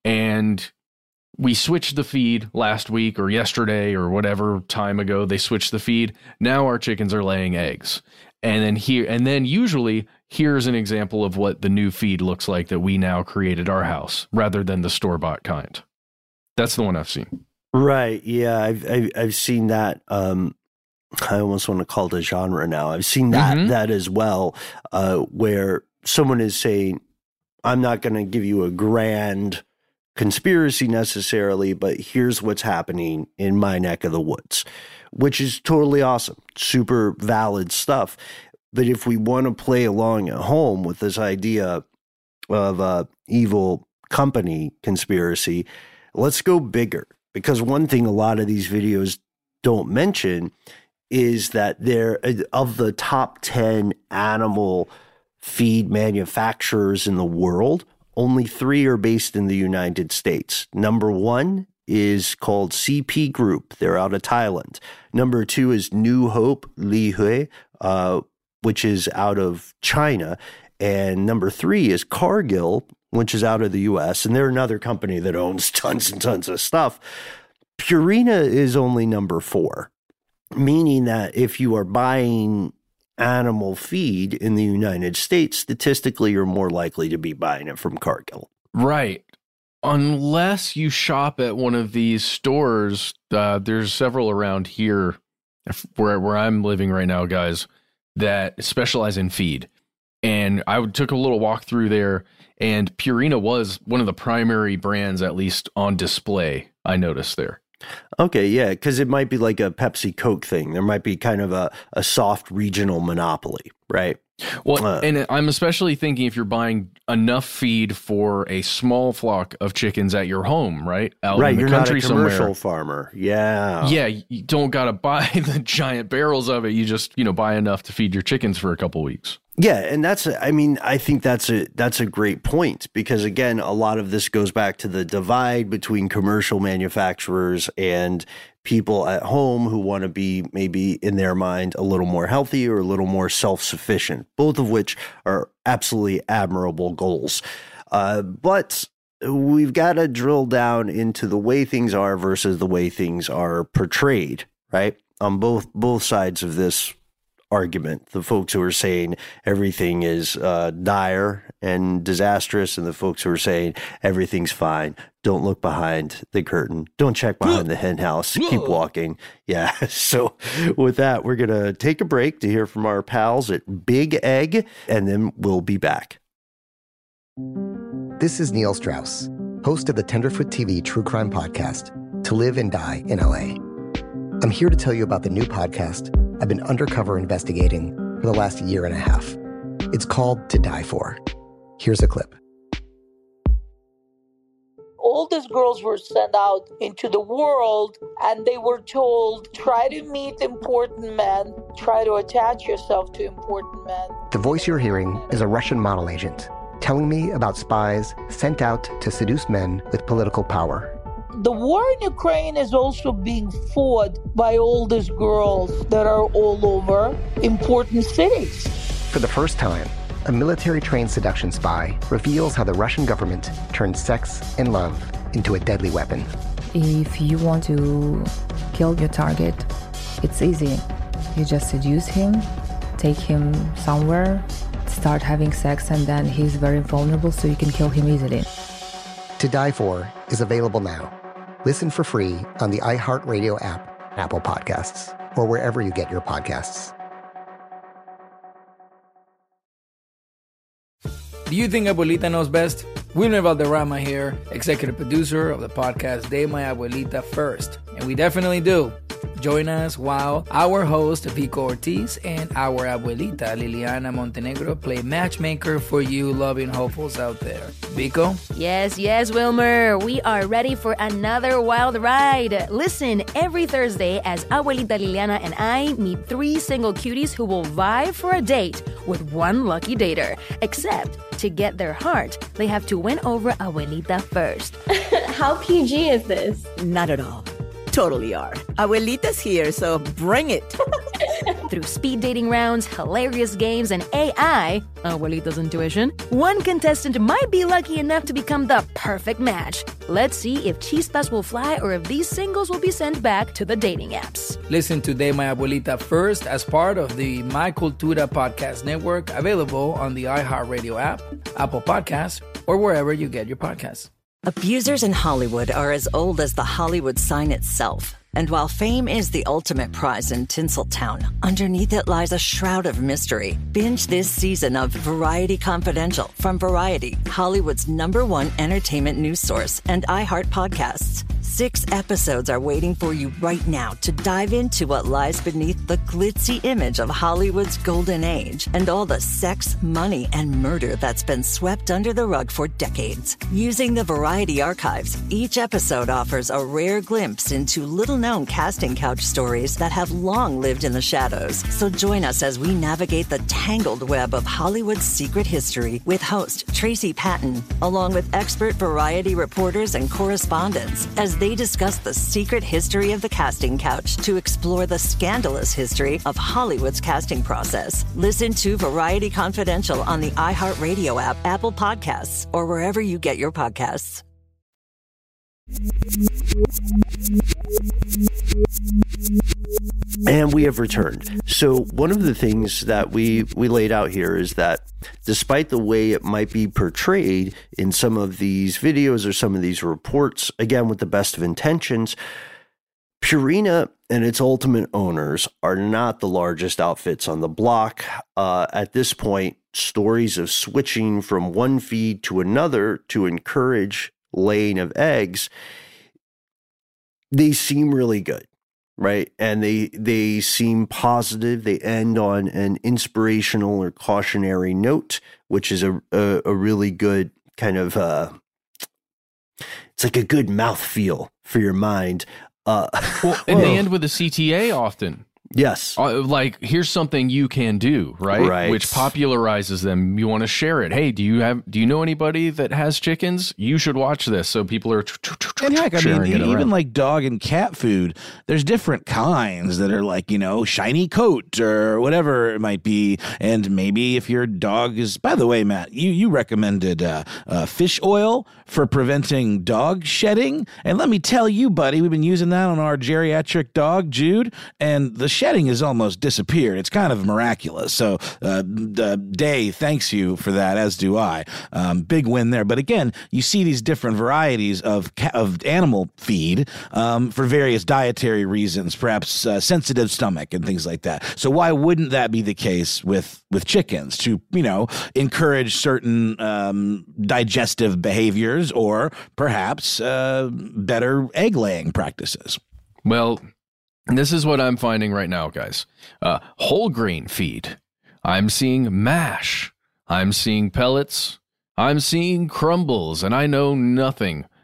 And we switched the feed last week or yesterday or whatever time ago they switched the feed. Now our chickens are laying eggs. And then here, and then usually here's an example of what the new feed looks like that we now created our house rather than the store-bought kind. That's the one I've seen. Right. Yeah, I've I've, I've seen that. Um, I almost want to call it a genre now. I've seen that Mhm. that as well, uh, where someone is saying, "I'm not going to give you a grand conspiracy necessarily, but here's what's happening in my neck of the woods," which is totally awesome, super valid stuff. But if we want to play along at home with this idea of a evil company conspiracy, let's go bigger. Because one thing a lot of these videos don't mention is that they're of the top ten animal feed manufacturers in the world, only three are based in the United States. Number one is called C P Group. They're out of Thailand. Number two is New Hope Lihui, uh, which is out of China. And number three is Cargill, which is out of the U S. And they're another company that owns tons and tons of stuff. Purina is only number four, meaning that if you are buying animal feed in the United States, statistically, you're more likely to be buying it from Cargill. Right. Unless you shop at one of these stores, uh, there's several around here where, where I'm living right now, guys, that specialize in feed. And I took a little walk through there, and Purina was one of the primary brands, at least on display, I noticed there. Okay, yeah, because it might be like a Pepsi Coke thing. There might be kind of a, a soft regional monopoly, right? Well, Uh, and I'm especially thinking if you're buying enough feed for a small flock of chickens at your home, right? Out right, in the you're not country a commercial somewhere. farmer. Yeah. Yeah, you don't got to buy the giant barrels of it. You just, you know, buy enough to feed your chickens for a couple weeks. Yeah, and that's a, I mean, I think that's a that's a great point because again, a lot of this goes back to the divide between commercial manufacturers and people at home who want to be maybe in their mind a little more healthy or a little more self-sufficient, both of which are absolutely admirable goals. Uh, but we've got to drill down into the way things are versus the way things are portrayed, right? On both both sides of this argument, the folks who are saying everything is uh, dire and disastrous, and the folks who are saying everything's fine. Don't look behind the curtain. Don't check behind the hen house. Keep walking. Yeah. So with that, we're going to take a break to hear from our pals at Big Egg, and then we'll be back. This is Neil Strauss, host of the Tenderfoot T V true crime podcast, To Live and Die in L A. I'm here to tell you about the new podcast I've been undercover investigating for the last year and a half. It's called To Die For. Here's a clip. All all these girls were sent out into the world and they were told, try to meet important men, try to attach yourself to important men. The voice you're hearing is a Russian model agent telling me about spies sent out to seduce men with political power. The war in Ukraine is also being fought by all these girls that are all over important cities. For the first time, a military-trained seduction spy reveals how the Russian government turned sex and love into a deadly weapon. If you want to kill your target, it's easy. You just seduce him, take him somewhere, start having sex, and then he's very vulnerable, so you can kill him easily. To Die For is available now. Listen for free on the iHeartRadio app, Apple Podcasts, or wherever you get your podcasts. Do you think Abuelita knows best? Wilmer Valderrama here, executive producer of the podcast De My Abuelita First, and we definitely do. Join us while our host, Vico Ortiz, and our abuelita, Liliana Montenegro, play matchmaker for you loving hopefuls out there. Vico? Yes, yes, Wilmer. We are ready for another wild ride. Listen every Thursday as Abuelita Liliana and I meet three single cuties who will vie for a date with one lucky dater. Except, to get their heart, they have to win over Abuelita first. How P G is this? Not at all. Totally are. Abuelita's here, so bring it. Through speed dating rounds, hilarious games, and A I, Abuelita's intuition, one contestant might be lucky enough to become the perfect match. Let's see if chispas will fly or if these singles will be sent back to the dating apps. Listen to De My Abuelita First as part of the My Cultura podcast network, available on the iHeartRadio app, Apple Podcasts, or wherever you get your podcasts. Abusers in Hollywood are as old as the Hollywood sign itself. And while fame is the ultimate prize in Tinseltown, underneath it lies a shroud of mystery. Binge this season of Variety Confidential from Variety, Hollywood's number one entertainment news source, and iHeart Podcasts. Six episodes are waiting for you right now to dive into what lies beneath the glitzy image of Hollywood's golden age and all the sex, money, and murder that's been swept under the rug for decades. Using the Variety archives, each episode offers a rare glimpse into little-known casting couch stories that have long lived in the shadows. So join us as we navigate the tangled web of Hollywood's secret history with host Tracy Patton, along with expert Variety reporters and correspondents, as they discuss the secret history of the casting couch to explore the scandalous history of Hollywood's casting process. Listen to Variety Confidential on the iHeartRadio app, Apple Podcasts, or wherever you get your podcasts. And we have returned. So one of the things that we, we laid out here is that despite the way it might be portrayed in some of these videos or some of these reports, again, with the best of intentions, Purina and its ultimate owners are not the largest outfits on the block. Uh, at this point, stories of switching from one feed to another to encourage laying of eggs, they seem really good, right? And they they seem positive. They end on an inspirational or cautionary note, which is a a, a really good kind of uh, it's like a good mouthfeel for your mind. Uh, well, and they end with a C T A often. Yes. Uh, like, here's something you can do, right? Right. Which popularizes them. You want to share it. Hey, do you have? Do you know anybody that has chickens? You should watch this. So people are and heck, I sharing mean, it even around. like dog and cat food. There's different kinds that are like, you know, shiny coat or whatever it might be. And maybe if your dog is, by the way, Matt, you you recommended uh, uh, fish oil for preventing dog shedding, and let me tell you, buddy, we've been using that on our geriatric dog Jude, and the shedding has almost disappeared. It's kind of miraculous. So uh, uh, Day thanks you for that, as do I. Um, big win there. But again, you see these different varieties of ca- of animal feed um, for various dietary reasons, perhaps uh, sensitive stomach and things like that. So why wouldn't that be the case with with chickens, to, you know, encourage certain um, digestive behaviors or perhaps uh, better egg laying practices? Well, this is what I'm finding right now, guys. Uh, whole grain feed. I'm seeing mash. I'm seeing pellets. I'm seeing crumbles, and I know nothing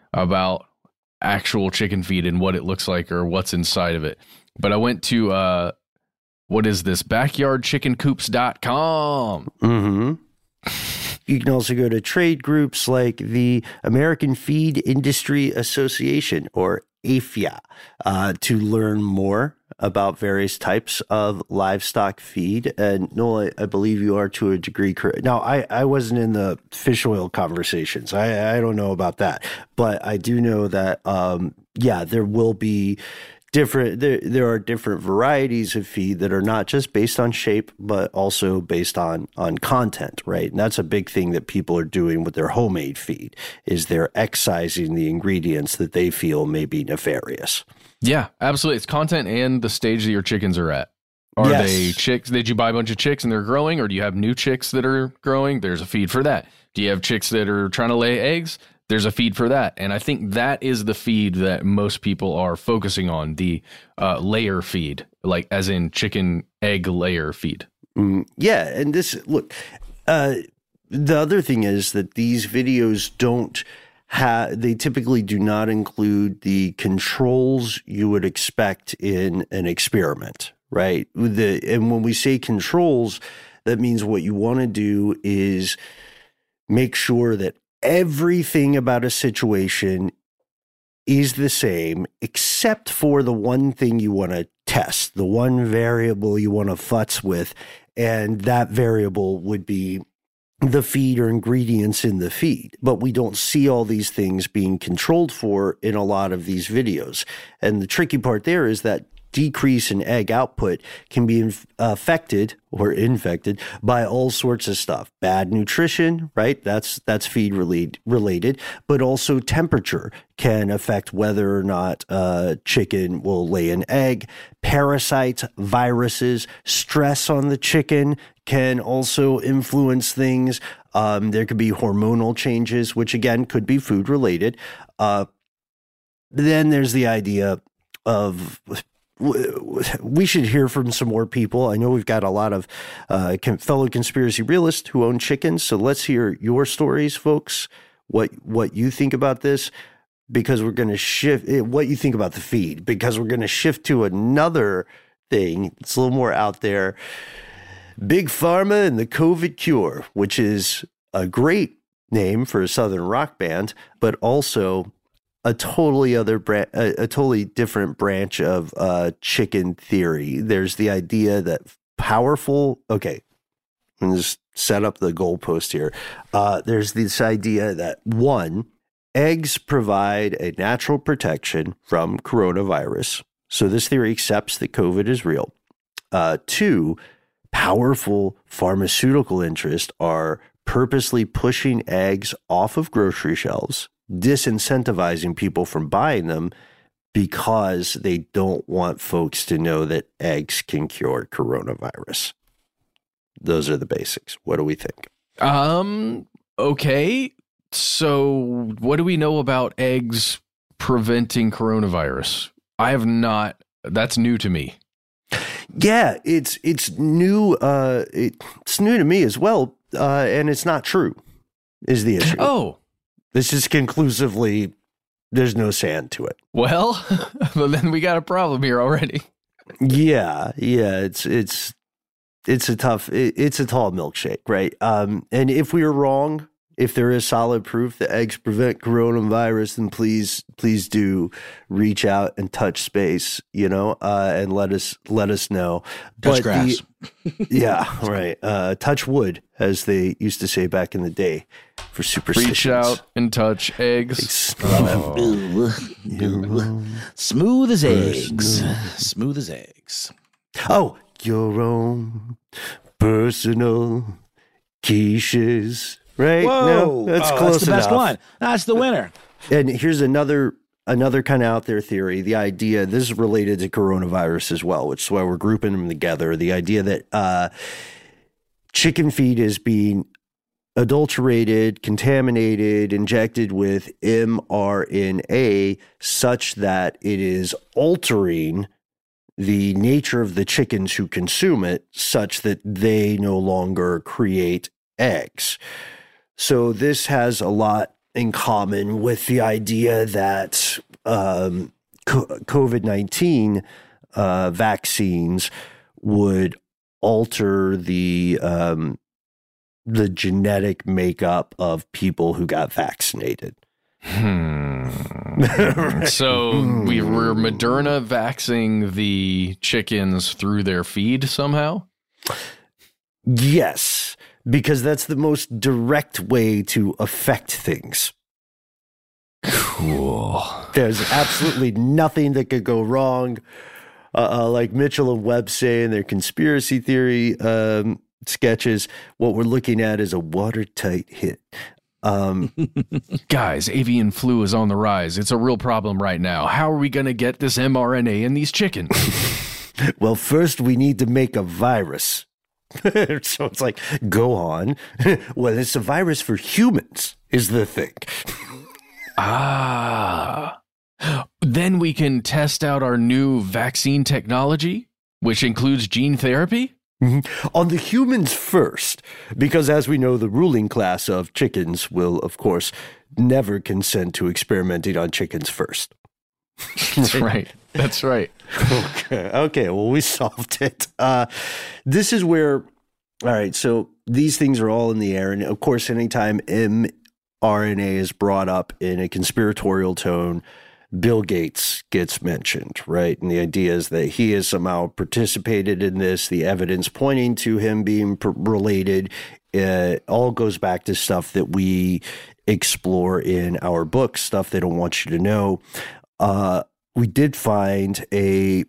about actual chicken feed and what it looks like or what's inside of it. But I went to, uh, what is this? backyard chicken coops dot com. Mm-hmm. You can also go to trade groups like the American Feed Industry Association, or A F I A, uh, to learn more about various types of livestock feed. And Noel, I, I believe you are to a degree correct. Now, I, I wasn't in the fish oil conversations. I, I don't know about that. But I do know that, um, yeah, there will be different, there, there are different varieties of feed that are not just based on shape, but also based on, on content, right? And that's a big thing that people are doing with their homemade feed, is they're excising the ingredients that they feel may be nefarious. Yeah, absolutely. It's content and the stage that your chickens are at. Are Yes. they chicks? Did you buy a bunch of chicks and they're growing, or do you have new chicks that are growing? There's a feed for that. Do you have chicks that are trying to lay eggs? There's a feed for that. And I think that is the feed that most people are focusing on, the uh, layer feed, like as in chicken egg layer feed. Mm, yeah. And this, look, uh, the other thing is that these videos don't have, they typically do not include the controls you would expect in an experiment, right? The, and when we say controls, that means what you want to do is make sure that everything about a situation is the same, except for the one thing you want to test, the one variable you want to futz with, and that variable would be the feed or ingredients in the feed. But we don't see all these things being controlled for in a lot of these videos. And the tricky part there is that decrease in egg output can be inf- affected or infected by all sorts of stuff. Bad nutrition, right? That's that's feed related, related, but also temperature can affect whether or not uh, chicken will lay an egg. Parasites, viruses, stress on the chicken can also influence things. Um, there could be hormonal changes, which again could be food related. Uh, then there's the idea of, we should hear from some more people. I know we've got a lot of uh, fellow conspiracy realists who own chickens. So let's hear your stories, folks, what what you think about this, because we're going to shift, what you think about the feed, because we're going to shift to another thing. It's a little more out there. Big Pharma and the COVID Cure, which is a great name for a Southern rock band, but also a totally other bran- a, a totally different branch of uh, chicken theory. There's the idea that powerful, okay, I'm just set up the goalpost here. Uh, there's this idea that one, eggs provide a natural protection from coronavirus. So this theory accepts that COVID is real. Uh, two, powerful pharmaceutical interests are purposely pushing eggs off of grocery shelves, disincentivizing people from buying them because they don't want folks to know that eggs can cure coronavirus. Those are the basics. What do we think? Um, okay. So what do we know about eggs preventing coronavirus? I have not, that's new to me. Yeah, it's it's new. Uh, it, it's new to me as well, uh, and it's not true, is the issue. Oh. This is conclusively, there's no sand to it. Well, well, then we got a problem here already. Yeah, yeah, it's it's it's a tough, it, it's a tall milkshake, right? Um, and if we are wrong, if there is solid proof that eggs prevent coronavirus, then please, please do reach out and touch space, you know, uh, and let us let us know. Touch but grass. The, yeah, right. Uh, touch wood, as they used to say back in the day, for superstitions. Reach out and touch eggs. Oh. Smooth as eggs. Smooth as eggs. Oh, your own personal quiches. Right? Whoa, no, that's oh, close that's the best enough. one. That's the winner. And here's another another kind of out there theory. The idea, this is related to coronavirus as well, which is why we're grouping them together. The idea that uh, chicken feed is being adulterated, contaminated, injected with M R N A such that it is altering the nature of the chickens who consume it such that they no longer create eggs. So this has a lot in common with the idea that um, COVID nineteen uh, vaccines would alter the um, the genetic makeup of people who got vaccinated. Hmm. So we were Moderna vaxing the chickens through their feed somehow? Yes, because that's the most direct way to affect things. Cool. There's absolutely nothing that could go wrong. Uh, uh, like Mitchell and Webb say in their conspiracy theory um, sketches, what we're looking at is a watertight hit. Um, Guys, avian flu is on the rise. It's a real problem right now. How are we going to get this mRNA in these chickens? Well, first we need to make a virus. So it's like, go on. Well, it's a virus for humans is the thing. Ah. Then we can test out our new vaccine technology, which includes gene therapy? Mm-hmm. On the humans first, because as we know, the ruling class of chickens will, of course, never consent to experimenting on chickens first. That's right. That's right. Okay. Okay. Well, we solved it. Uh, this is where, all right. So these things are all in the air. And of course, anytime mRNA is brought up in a conspiratorial tone, Bill Gates gets mentioned, right? And the idea is that he has somehow participated in this. The evidence pointing to him being p- related uh, all goes back to stuff that we explore in our book, stuff they don't want you to know. Uh, we did find a,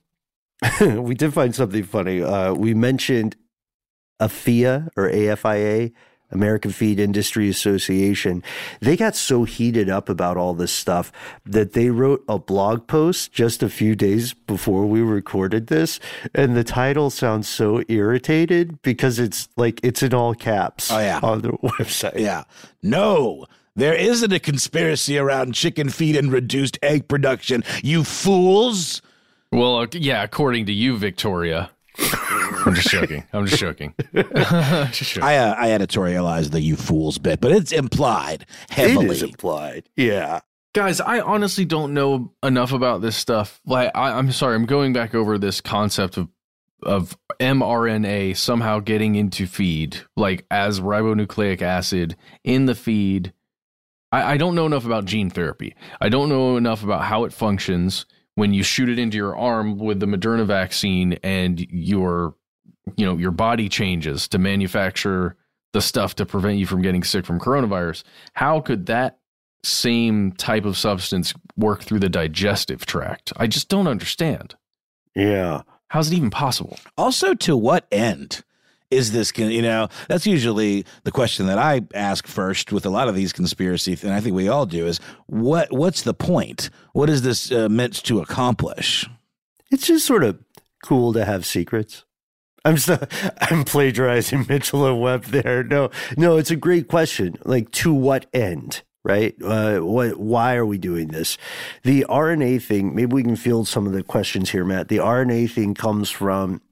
we did find something funny. Uh, we mentioned A F I A or A F I A, American Feed Industry Association. They got so heated up about all this stuff that they wrote a blog post just a few days before we recorded this. And the title sounds so irritated because it's like, it's in all caps oh, yeah. on their website. Yeah. No, there isn't a conspiracy around chicken feed and reduced egg production, you fools. Well, yeah, according to you, Victoria. I'm just joking. I'm just joking. just joking. I, uh, I editorialized the "you fools" bit, but it's implied heavily. It is implied. Yeah. Guys, I honestly don't know enough about this stuff. Like, I, I'm sorry, I'm going back over this concept of of mRNA somehow getting into feed, like as ribonucleic acid in the feed. I, I don't know enough about gene therapy. I don't know enough about how it functions when you shoot it into your arm with the Moderna vaccine and your, you know, your body changes to manufacture the stuff to prevent you from getting sick from coronavirus. How could that same type of substance work through the digestive tract? I just don't understand. Yeah. How's it even possible? Also, to what end is this, you know, that's usually the question that I ask first with a lot of these conspiracy, and I think we all do, is what what's the point? What is this uh, meant to accomplish? It's just sort of cool to have secrets. I'm so, I'm plagiarizing Mitchell and Webb there. No, no, it's a great question. Like, to what end? Right? Uh, what? Why are we doing this? The R N A thing, maybe we can field some of the questions here, Matt. The R N A thing comes from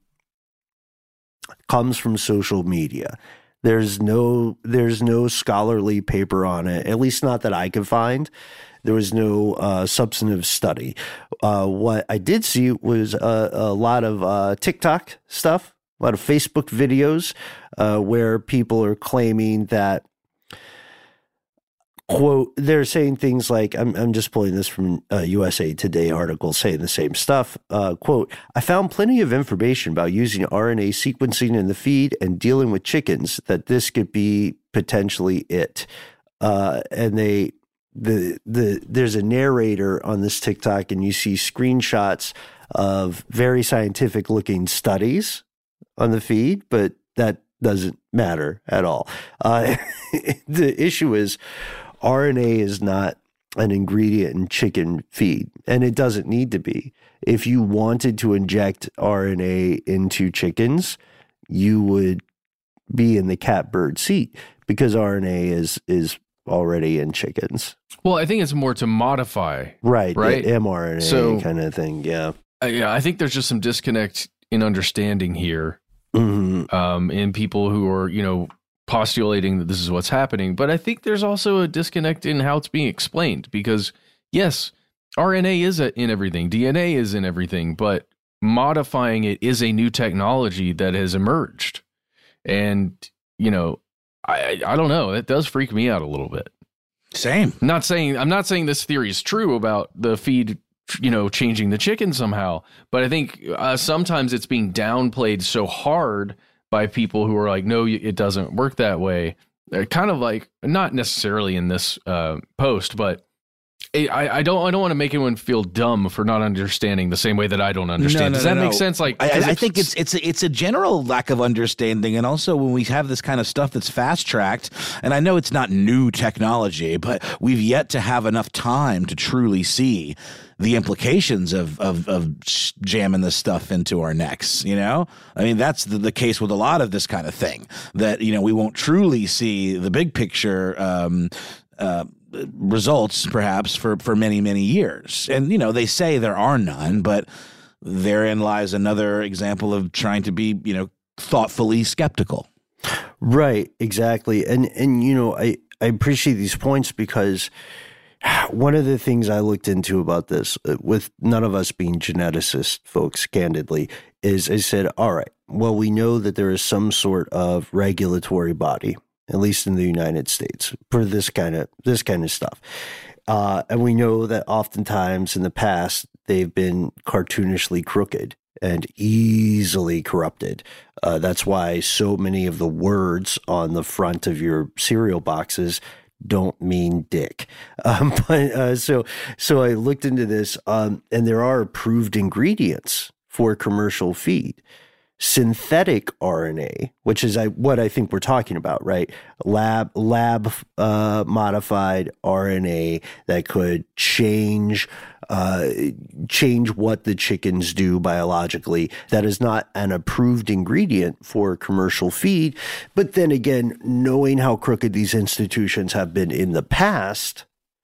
comes from social media. There's no there's no scholarly paper on it, at least not that I could find. There was no uh, substantive study. Uh, what I did see was a, a lot of uh, TikTok stuff, a lot of Facebook videos uh, where people are claiming that, quote, they're saying things like, I'm, I'm just pulling this from a U S A Today article saying the same stuff. Uh, quote, I found plenty of information about using R N A sequencing in the feed and dealing with chickens that this could be potentially it. Uh, and they, the, the, there's a narrator on this TikTok and you see screenshots of very scientific looking studies on the feed, but that doesn't matter at all. Uh, the issue is, R N A is not an ingredient in chicken feed, and it doesn't need to be. If you wanted to inject R N A into chickens, you would be in the catbird seat because R N A is is already in chickens. Well, I think it's more to modify. Right, right? The mRNA so, kind of thing, yeah. Uh, yeah, I think there's just some disconnect in understanding here mm-hmm. um, in people who are, you know, postulating that this is what's happening. But I think there's also a disconnect in how it's being explained, because yes, R N A is in everything, D N A is in everything, but modifying it is a new technology that has emerged. And, you know, I I don't know, it does freak me out a little bit. Same. I'm not saying I'm not saying this theory is true about the feed, you know, changing the chicken somehow, but I think uh, sometimes it's being downplayed so hard by people who are like, no, it doesn't work that way. Uh, kind of like, not necessarily in this uh, post, but it, I, I don't I don't want to make anyone feel dumb for not understanding the same way that I don't understand. No, no, Does that no, make no. sense? Like, I, I it's, think it's it's a, it's a general lack of understanding, and also when we have this kind of stuff that's fast tracked, and I know it's not new technology, but we've yet to have enough time to truly see the implications of, of, of jamming this stuff into our necks, you know? I mean, that's the, the case with a lot of this kind of thing, that, you know, we won't truly see the big picture um, uh, results, perhaps, for, for many, many years. And, you know, they say there are none, but therein lies another example of trying to be, you know, thoughtfully skeptical. Right, exactly. And, and you know, I, I appreciate these points because one of the things I looked into about this, with none of us being geneticists, folks, candidly, is I said, all right, well, we know that there is some sort of regulatory body, at least in the United States, for this kind of this kind of stuff. Uh, and we know that oftentimes in the past, they've been cartoonishly crooked and easily corrupted. Uh, that's why so many of the words on the front of your cereal boxes don't mean dick. Um, but uh, so so I looked into this, um, and there are approved ingredients for commercial feed. Synthetic R N A, which is I, what I think we're talking about, right? Lab lab uh, modified R N A that could change uh, change what the chickens do biologically. That is not an approved ingredient for commercial feed. But then again, knowing how crooked these institutions have been in the past,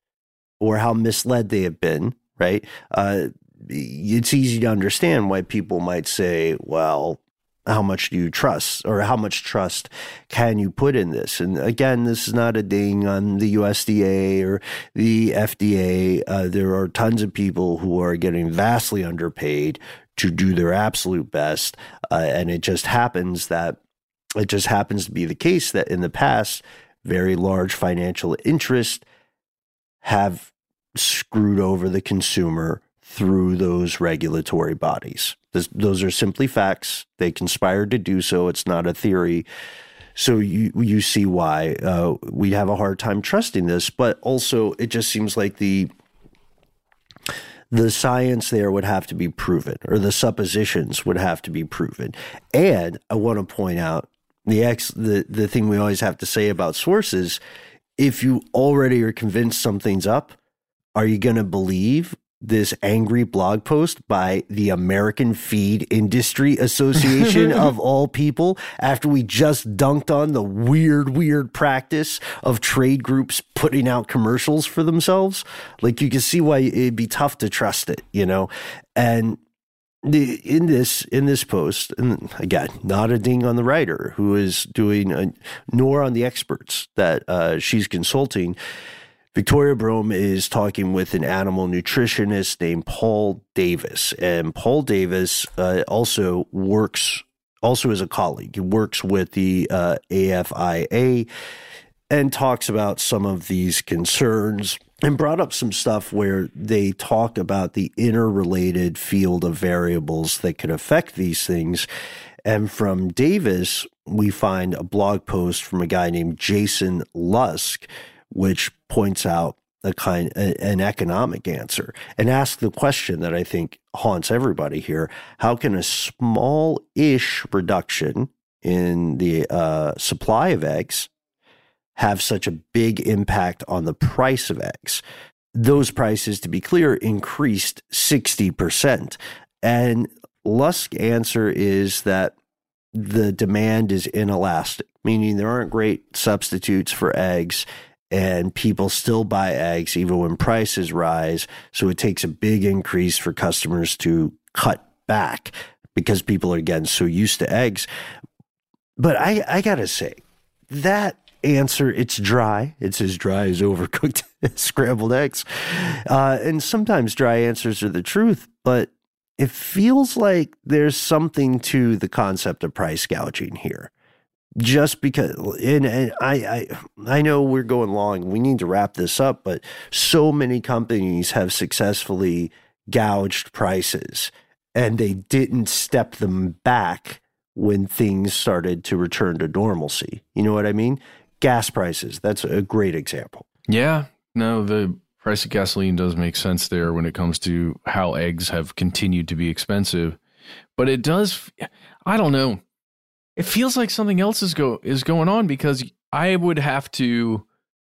or how misled they have been, right? Uh, it's easy to understand why people might say, well, how much do you trust, or how much trust can you put in this? And again, this is not a ding on the U S D A or the F D A. Uh, there are tons of people who are getting vastly underpaid to do their absolute best. Uh, and it just happens that it just happens to be the case that in the past, very large financial interests have screwed over the consumer through those regulatory bodies. This, those are simply facts. They conspired to do so. It's not a theory. So you you see why uh, we have a hard time trusting this. But also, it just seems like the the science there would have to be proven, or the suppositions would have to be proven. And I want to point out the ex the the thing we always have to say about sources: if you already are convinced something's up, are you going to believe this angry blog post by the American Feed Industry Association of all people, after we just dunked on the weird, weird practice of trade groups putting out commercials for themselves? Like, you can see why it'd be tough to trust it, you know? And the, in this in this post, and again, not a ding on the writer who is doing, a, nor on the experts that uh, she's consulting, Victoria Brome is talking with an animal nutritionist named Paul Davis. And Paul Davis uh, also works, also is a colleague. He works with the uh, A F I A and talks about some of these concerns, and brought up some stuff where they talk about the interrelated field of variables that could affect these things. And from Davis, we find a blog post from a guy named Jason Lusk, which points out a kind an economic answer and asks the question that I think haunts everybody here: how can a small-ish reduction in the uh, supply of eggs have such a big impact on the price of eggs? Those prices, to be clear, increased sixty percent. And Lusk's answer is that the demand is inelastic, meaning there aren't great substitutes for eggs, and people still buy eggs even when prices rise. So it takes a big increase for customers to cut back because people are, again, so used to eggs. But I, I got to say, that answer, it's dry. It's as dry as overcooked scrambled eggs. Uh, and sometimes dry answers are the truth, but it feels like there's something to the concept of price gouging here. Just because, and, and I, I, I know we're going long, we need to wrap this up, but so many companies have successfully gouged prices and they didn't step them back when things started to return to normalcy. You know what I mean? Gas prices, that's a great example. Yeah, no, the price of gasoline does make sense there when it comes to how eggs have continued to be expensive. But it does, I don't know. It feels like something else is go is going on, because I would have to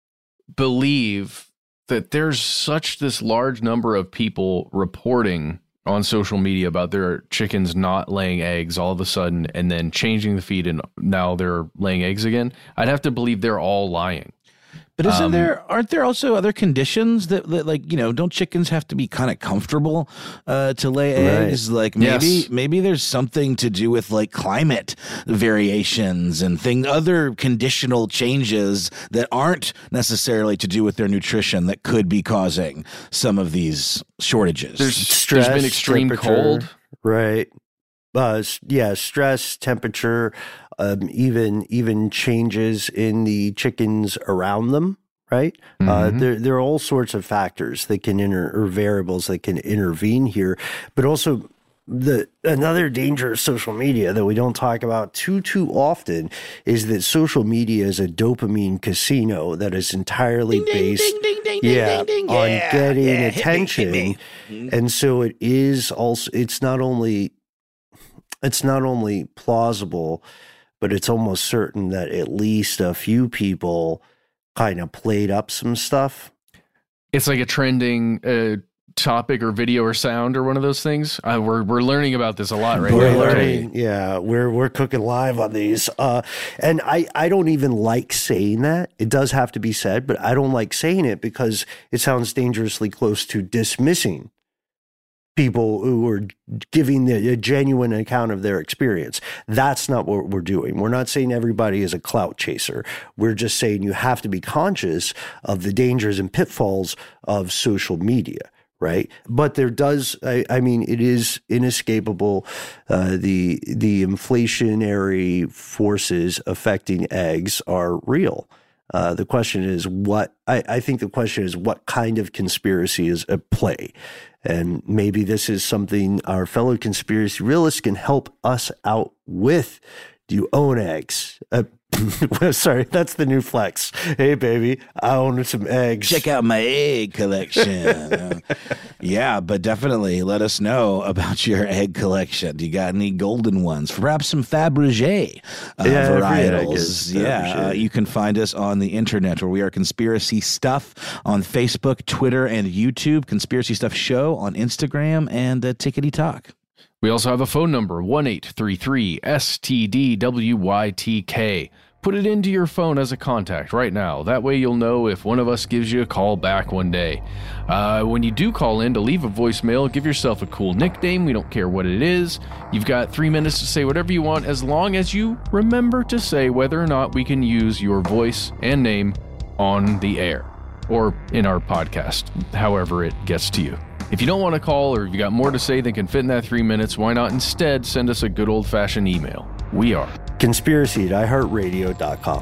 believe that there's such this large number of people reporting on social media about their chickens not laying eggs all of a sudden and then changing the feed and now they're laying eggs again. I'd have to believe they're all lying. But isn't Um, there, aren't there also other conditions that, that like, you know, don't chickens have to be kind of comfortable uh, to lay eggs? Like maybe, Yes. maybe there's something to do with like climate variations and thing, other conditional changes that aren't necessarily to do with their nutrition that could be causing some of these shortages. There's, Stress, there's been extreme temperature, cold. Right. Uh, s- yeah, stress, temperature, um, even even changes in the chickens around them, right? Uh, Mhm. there there are all sorts of factors that can inter or variables that can intervene here, but also the another danger of social media that we don't talk about too too often is that social media is a dopamine casino that is entirely based yeah, on Yeah, getting yeah, hit me, attention. hit me. And so it is also, it's not only, it's not only plausible, but it's almost certain that at least a few people kind of played up some stuff. It's like a trending uh, topic or video or sound or one of those things. Uh, we're we're learning about this a lot right We're now. learning, yeah, we're we're cooking live on these, uh, and I I don't even like saying that. It does have to be said, but I don't like saying it because it sounds dangerously close to dismissing people who are giving the, a genuine account of their experience. That's not what we're doing. We're not saying everybody is a clout chaser. We're just saying you have to be conscious of the dangers and pitfalls of social media. Right. But there does, I, I mean, it is inescapable. Uh, the, the inflationary forces affecting eggs are real. Uh, the question is what, I, I think the question is what kind of conspiracy is at play? And maybe this is something our fellow conspiracy realists can help us out with. Do you own eggs? Uh, sorry, that's the new flex. Hey, baby, I own some eggs. Check out my egg collection. Uh, yeah, but definitely let us know about your egg collection. Do you got any golden ones? Perhaps some Fabergé uh, Yeah, every egg varietals. is Yeah, Fabergé. uh, you can find us on the internet where we are Conspiracy Stuff on Facebook, Twitter, and YouTube. Conspiracy Stuff Show on Instagram and uh, Tickety Talk. We also have a phone number, one eight three three S T D W Y T K. Put it into your phone as a contact right now. That way you'll know if one of us gives you a call back one day. Uh, when you do call in to leave a voicemail, give yourself a cool nickname. We don't care what it is. You've got three minutes to say whatever you want, as long as you remember to say whether or not we can use your voice and name on the air or in our podcast, however it gets to you. If you don't want to call or you got more to say than can fit in that three minutes, why not instead send us a good old-fashioned email? We are Conspiracy at i heart radio dot com.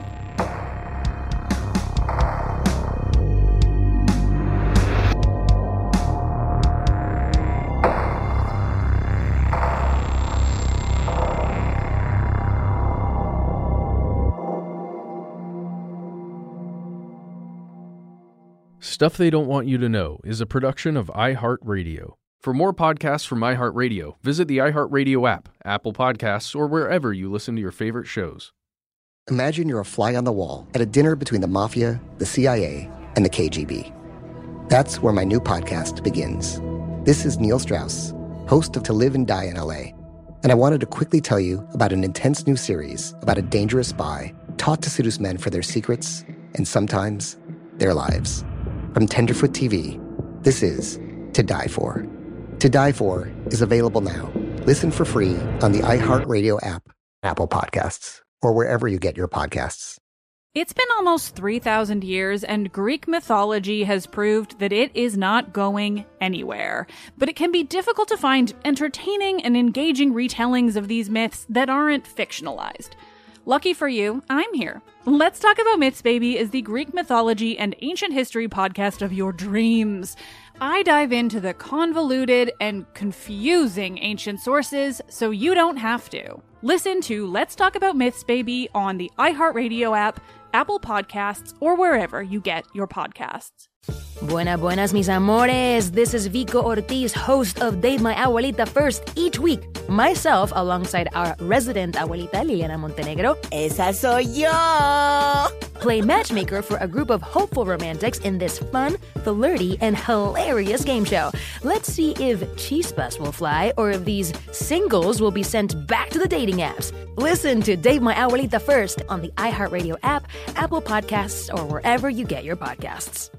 Stuff They Don't Want You to Know is a production of iHeartRadio. For more podcasts from iHeartRadio, visit the iHeartRadio app, Apple Podcasts, or wherever you listen to your favorite shows. Imagine you're a fly on the wall at a dinner between the mafia, the C I A, and the K G B. That's where my new podcast begins. This is Neil Strauss, host of To Live and Die in L A, and I wanted to quickly tell you about an intense new series about a dangerous spy taught to seduce men for their secrets and sometimes their lives. From Tenderfoot T V, this is To Die For. To Die For is available now. Listen for free on the iHeartRadio app, Apple Podcasts, or wherever you get your podcasts. It's been almost three thousand years, and Greek mythology has proved that it is not going anywhere. But it can be difficult to find entertaining and engaging retellings of these myths that aren't fictionalized. Lucky for you, I'm here. Let's Talk About Myths, Baby is the Greek mythology and ancient history podcast of your dreams. I dive into the convoluted and confusing ancient sources so you don't have to. Listen to Let's Talk About Myths, Baby on the iHeartRadio app, Apple Podcasts, or wherever you get your podcasts. Buenas, buenas, mis amores. This is Vico Ortiz, host of Date My Abuelita First. Each week, myself, alongside our resident abuelita, Liliana Montenegro, Esa soy yo! play matchmaker for a group of hopeful romantics in this fun, flirty, and hilarious game show. Let's see if chispas will fly or if these singles will be sent back to the dating apps. Listen to Date My Abuelita First on the iHeartRadio app, Apple Podcasts, or wherever you get your podcasts.